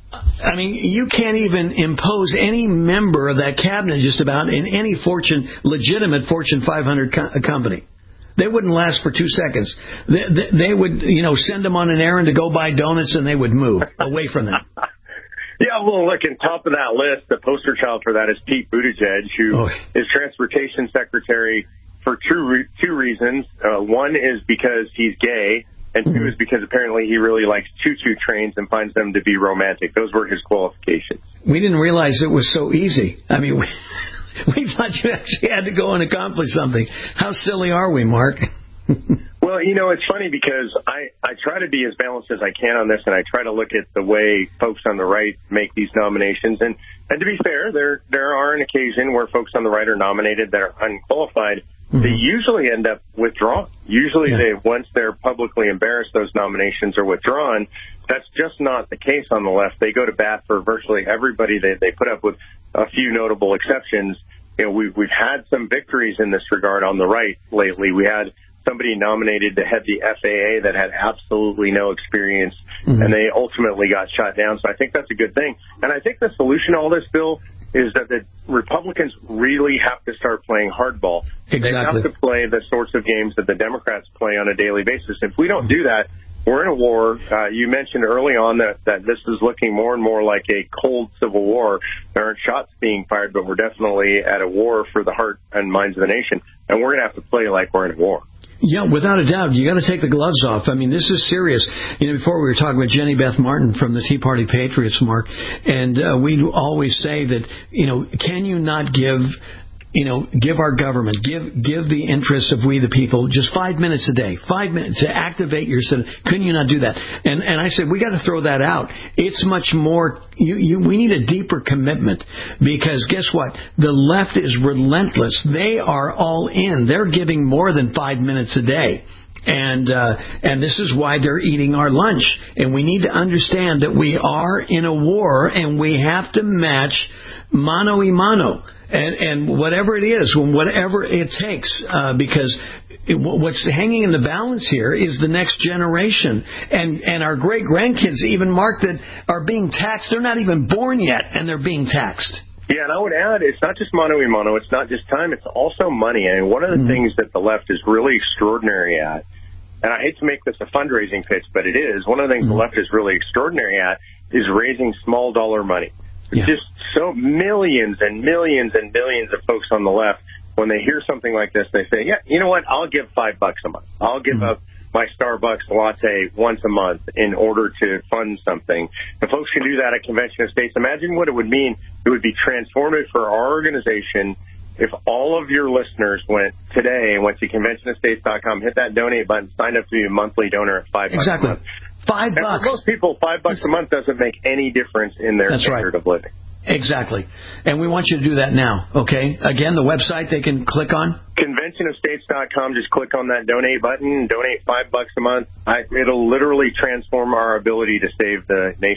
I mean, you can't even impose any member of that cabinet just about in any Fortune, legitimate Fortune five hundred co- company. They wouldn't last for two seconds. They, they, they would, you know, send them on an errand to go buy donuts, and they would move away from them. Yeah, well, look, on top of that list, the poster child for that is Pete Buttigieg, who oh. is Transportation Secretary for two, re- two reasons. Uh, one is because he's gay. And two is because apparently he really likes choo-choo trains and finds them to be romantic. Those were his qualifications. We didn't realize it was so easy. I mean, we, we thought you actually had to go and accomplish something. How silly are we, Mark? Well, you know, it's funny because I, I try to be as balanced as I can on this, and I try to look at the way folks on the right make these nominations. And, and to be fair, there there are an occasion where folks on the right are nominated that are unqualified. Mm-hmm. They usually end up withdrawn. Usually, yeah. they once they're publicly embarrassed, those nominations are withdrawn. That's just not the case on the left. They go to bat for virtually everybody. They they put up with a few notable exceptions. You know, we've we've had some victories in this regard on the right lately. We had somebody nominated to head the F A A that had absolutely no experience, mm-hmm. and they ultimately got shot down. So I think that's a good thing. And I think the solution to all this, Bill, is that the Republicans really have to start playing hardball. Exactly. They have to play the sorts of games that the Democrats play on a daily basis. If we don't do that, we're in a war. Uh, you mentioned early on that, that this is looking more and more like a cold civil war. There aren't shots being fired, but we're definitely at a war for the heart and minds of the nation. And we're going to have to play like we're in a war. Yeah, without a doubt. You got to take the gloves off. I mean, this is serious. You know, before we were talking about Jenny Beth Martin from the Tea Party Patriots, Mark, and uh, we always say that, you know, can you not give, you know, give our government, give give the interests of we the people just five minutes a day, five minutes to activate your citizen. Couldn't you not do that? And and I said, we got to throw that out. It's much more, you, you, we need a deeper commitment, because guess what? The left is relentless. They are all in. They're giving more than five minutes a day. And uh, and this is why they're eating our lunch. And we need to understand that we are in a war, and we have to match mano a mano. And, and whatever it is, whatever it takes, uh, because it, what's hanging in the balance here is the next generation. And, and our great-grandkids, even, Mark, that are being taxed. They're not even born yet, and they're being taxed. Yeah, and I would add, it's not just mano a mano. It's not just time. It's also money. And one of the mm-hmm. things that the left is really extraordinary at, and I hate to make this a fundraising pitch, but it is, one of the things mm-hmm. the left is really extraordinary at is raising small-dollar money. Yeah. Just so millions and millions and millions of folks on the left, when they hear something like this, they say, yeah, you know what, I'll give five bucks a month. I'll give mm-hmm. up my Starbucks latte once a month in order to fund something. If folks can do that at Convention of States, imagine what it would mean. It would be transformative for our organization if all of your listeners went today and went to convention of states dot com, hit that donate button, signed up to be a monthly donor at five exactly. bucks a month. Five and bucks. For most people, five bucks a month doesn't make any difference in their That's standard right. of living. Exactly. And we want you to do that now, okay? Again, the website they can click on? convention of states dot com. Just click on that donate button, donate five bucks a month. I, it'll literally transform our ability to save the nation.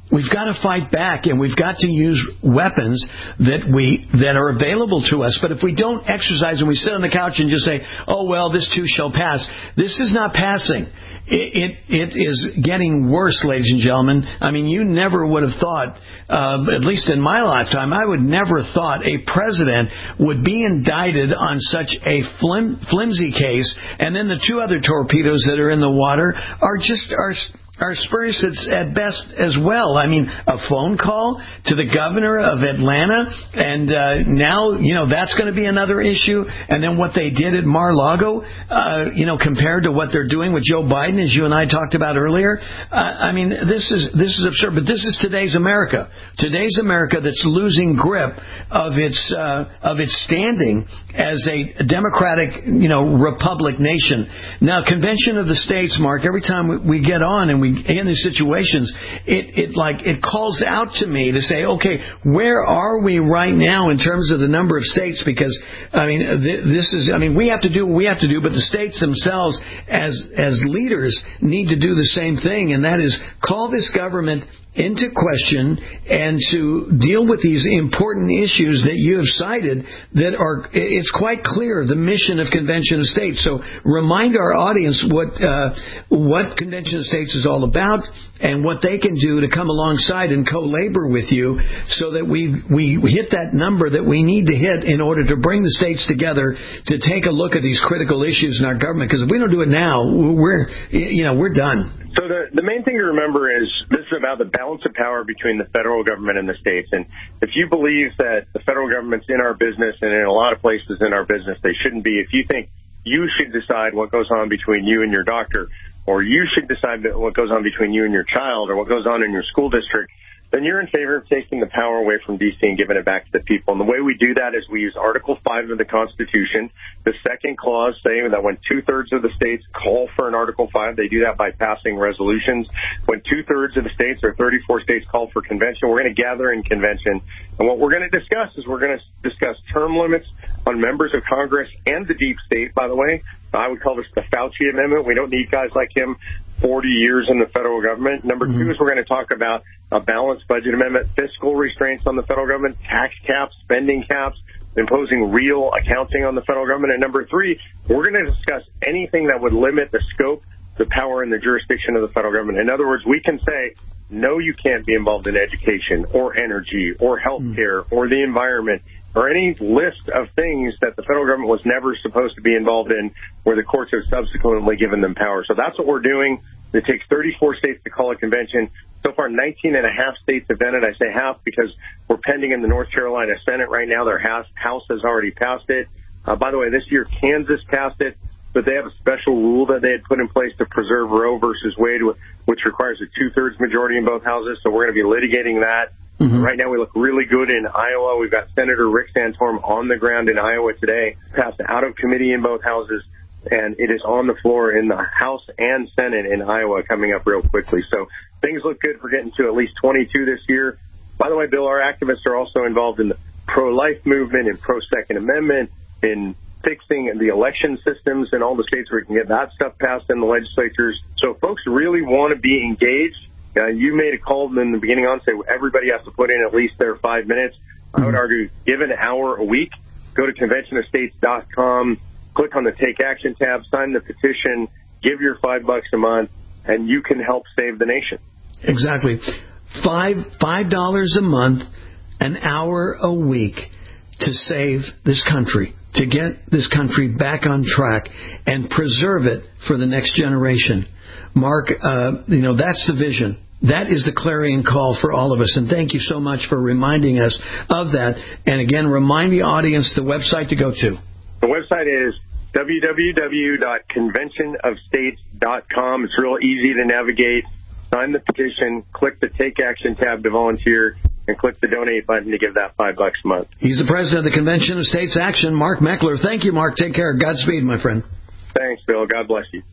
We've got to fight back, and we've got to use weapons that we that are available to us. But if we don't exercise and we sit on the couch and just say, "Oh well, this too shall pass," this is not passing. It, it, it is getting worse, ladies and gentlemen. I mean, you never would have thought, uh, at least in my lifetime, I would never have thought a president would be indicted on such a flim, flimsy case, and then the two other torpedoes that are in the water are just are. are spurious at best as well. I mean, a phone call to the governor of Atlanta, and uh, now, you know, that's going to be another issue. And then what they did at Mar-a-Lago, uh, you know, compared to what they're doing with Joe Biden, as you and I talked about earlier. Uh, I mean, this is this is absurd. But this is today's America. Today's America that's losing grip of its uh, of its standing as a democratic, you know, republic nation. Now, Convention of the States, Mark, every time we, we get on and we in these situations, it, it like it calls out to me to say, okay, where are we right now in terms of the number of states? Because I mean, th- this is, I mean, we have to do what we have to do, but the states themselves, as as leaders, need to do the same thing, and that is call this government into question and to deal with these important issues that you have cited that are, it's quite clear, the mission of Convention of States. So remind our audience what uh, what Convention of States is all about and what they can do to come alongside and co-labor with you so that we, we hit that number that we need to hit in order to bring the states together to take a look at these critical issues in our government. Because if we don't do it now, we're, you know, we're done. So the, the main thing to remember is this is about the balance of power between the federal government and the states. And if you believe that the federal government's in our business and in a lot of places in our business, they shouldn't be. If you think you should decide what goes on between you and your doctor, or you should decide what goes on between you and your child, or what goes on in your school district, then you're in favor of taking the power away from D C and giving it back to the people. And the way we do that is we use Article five of the Constitution, the second clause saying that when two-thirds of the states call for an Article five, they do that by passing resolutions. When two-thirds of the states, or thirty-four states, call for convention, we're going to gather in convention. And what we're going to discuss is we're going to discuss term limits on members of Congress and the deep state, by the way. I would call this the Fauci Amendment. We don't need guys like him forty years in the federal government. Number mm-hmm. two is we're going to talk about a balanced budget amendment, fiscal restraints on the federal government, tax caps, spending caps, imposing real accounting on the federal government. And number three, we're going to discuss anything that would limit the scope, the power, and the jurisdiction of the federal government. In other words, we can say, no, you can't be involved in education or energy or healthcare mm-hmm. or the environment or any list of things that the federal government was never supposed to be involved in where the courts have subsequently given them power. So that's what we're doing. It takes thirty-four states to call a convention. So far, nineteen and a half states have done it. I say half because we're pending in the North Carolina Senate right now. Their House, House has already passed it. Uh, by the way, this year, Kansas passed it, but they have a special rule that they had put in place to preserve Roe versus Wade, which requires a two-thirds majority in both houses. So we're going to be litigating that. Mm-hmm. Right now, we look really good in Iowa. We've got Senator Rick Santorum on the ground in Iowa today, passed out of committee in both houses, and it is on the floor in the House and Senate in Iowa coming up real quickly. So things look good for getting to at least twenty-two this year. By the way, Bill, our activists are also involved in the pro-life movement and pro-Second Amendment, in fixing the election systems in all the states where we can get that stuff passed in the legislatures. So if folks really want to be engaged, Uh, you made a call in the beginning on, say everybody has to put in at least their five minutes. Mm-hmm. I would argue give an hour a week. Go to convention of states dot com, click on the Take Action tab, sign the petition, give your five bucks a month, and you can help save the nation. Exactly. Five five dollars a month, an hour a week to save this country, to get this country back on track and preserve it for the next generation. Mark, uh, you know, that's the vision. That is the clarion call for all of us. And thank you so much for reminding us of that. And again, remind the audience the website to go to. The website is w w w dot convention of states dot com. It's real easy to navigate. Sign the petition, click the Take Action tab to volunteer, and click the donate button to give that five bucks a month. He's the president of the Convention of States Action, Mark Meckler. Thank you, Mark. Take care. Godspeed, my friend. Thanks, Bill. God bless you.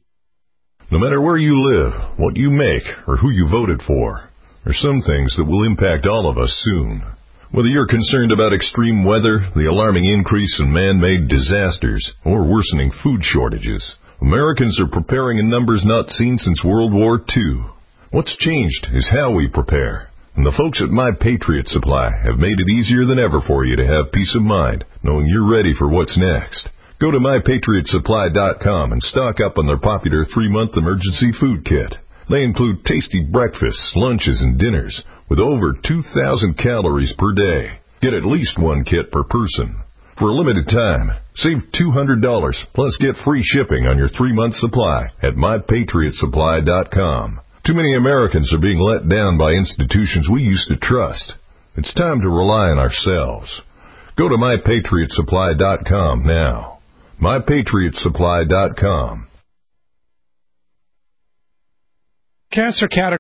No matter where you live, what you make, or who you voted for, there's some things that will impact all of us soon. Whether you're concerned about extreme weather, the alarming increase in man-made disasters, or worsening food shortages, Americans are preparing in numbers not seen since World War Two. What's changed is how we prepare. And the folks at My Patriot Supply have made it easier than ever for you to have peace of mind, knowing you're ready for what's next. Go to my patriot supply dot com and stock up on their popular three-month emergency food kit. They include tasty breakfasts, lunches, and dinners with over two thousand calories per day. Get at least one kit per person. For a limited time, save two hundred dollars plus get free shipping on your three-month supply at my patriot supply dot com. Too many Americans are being let down by institutions we used to trust. It's time to rely on ourselves. Go to my patriot supply dot com now. my patriot supply dot com. Cancer category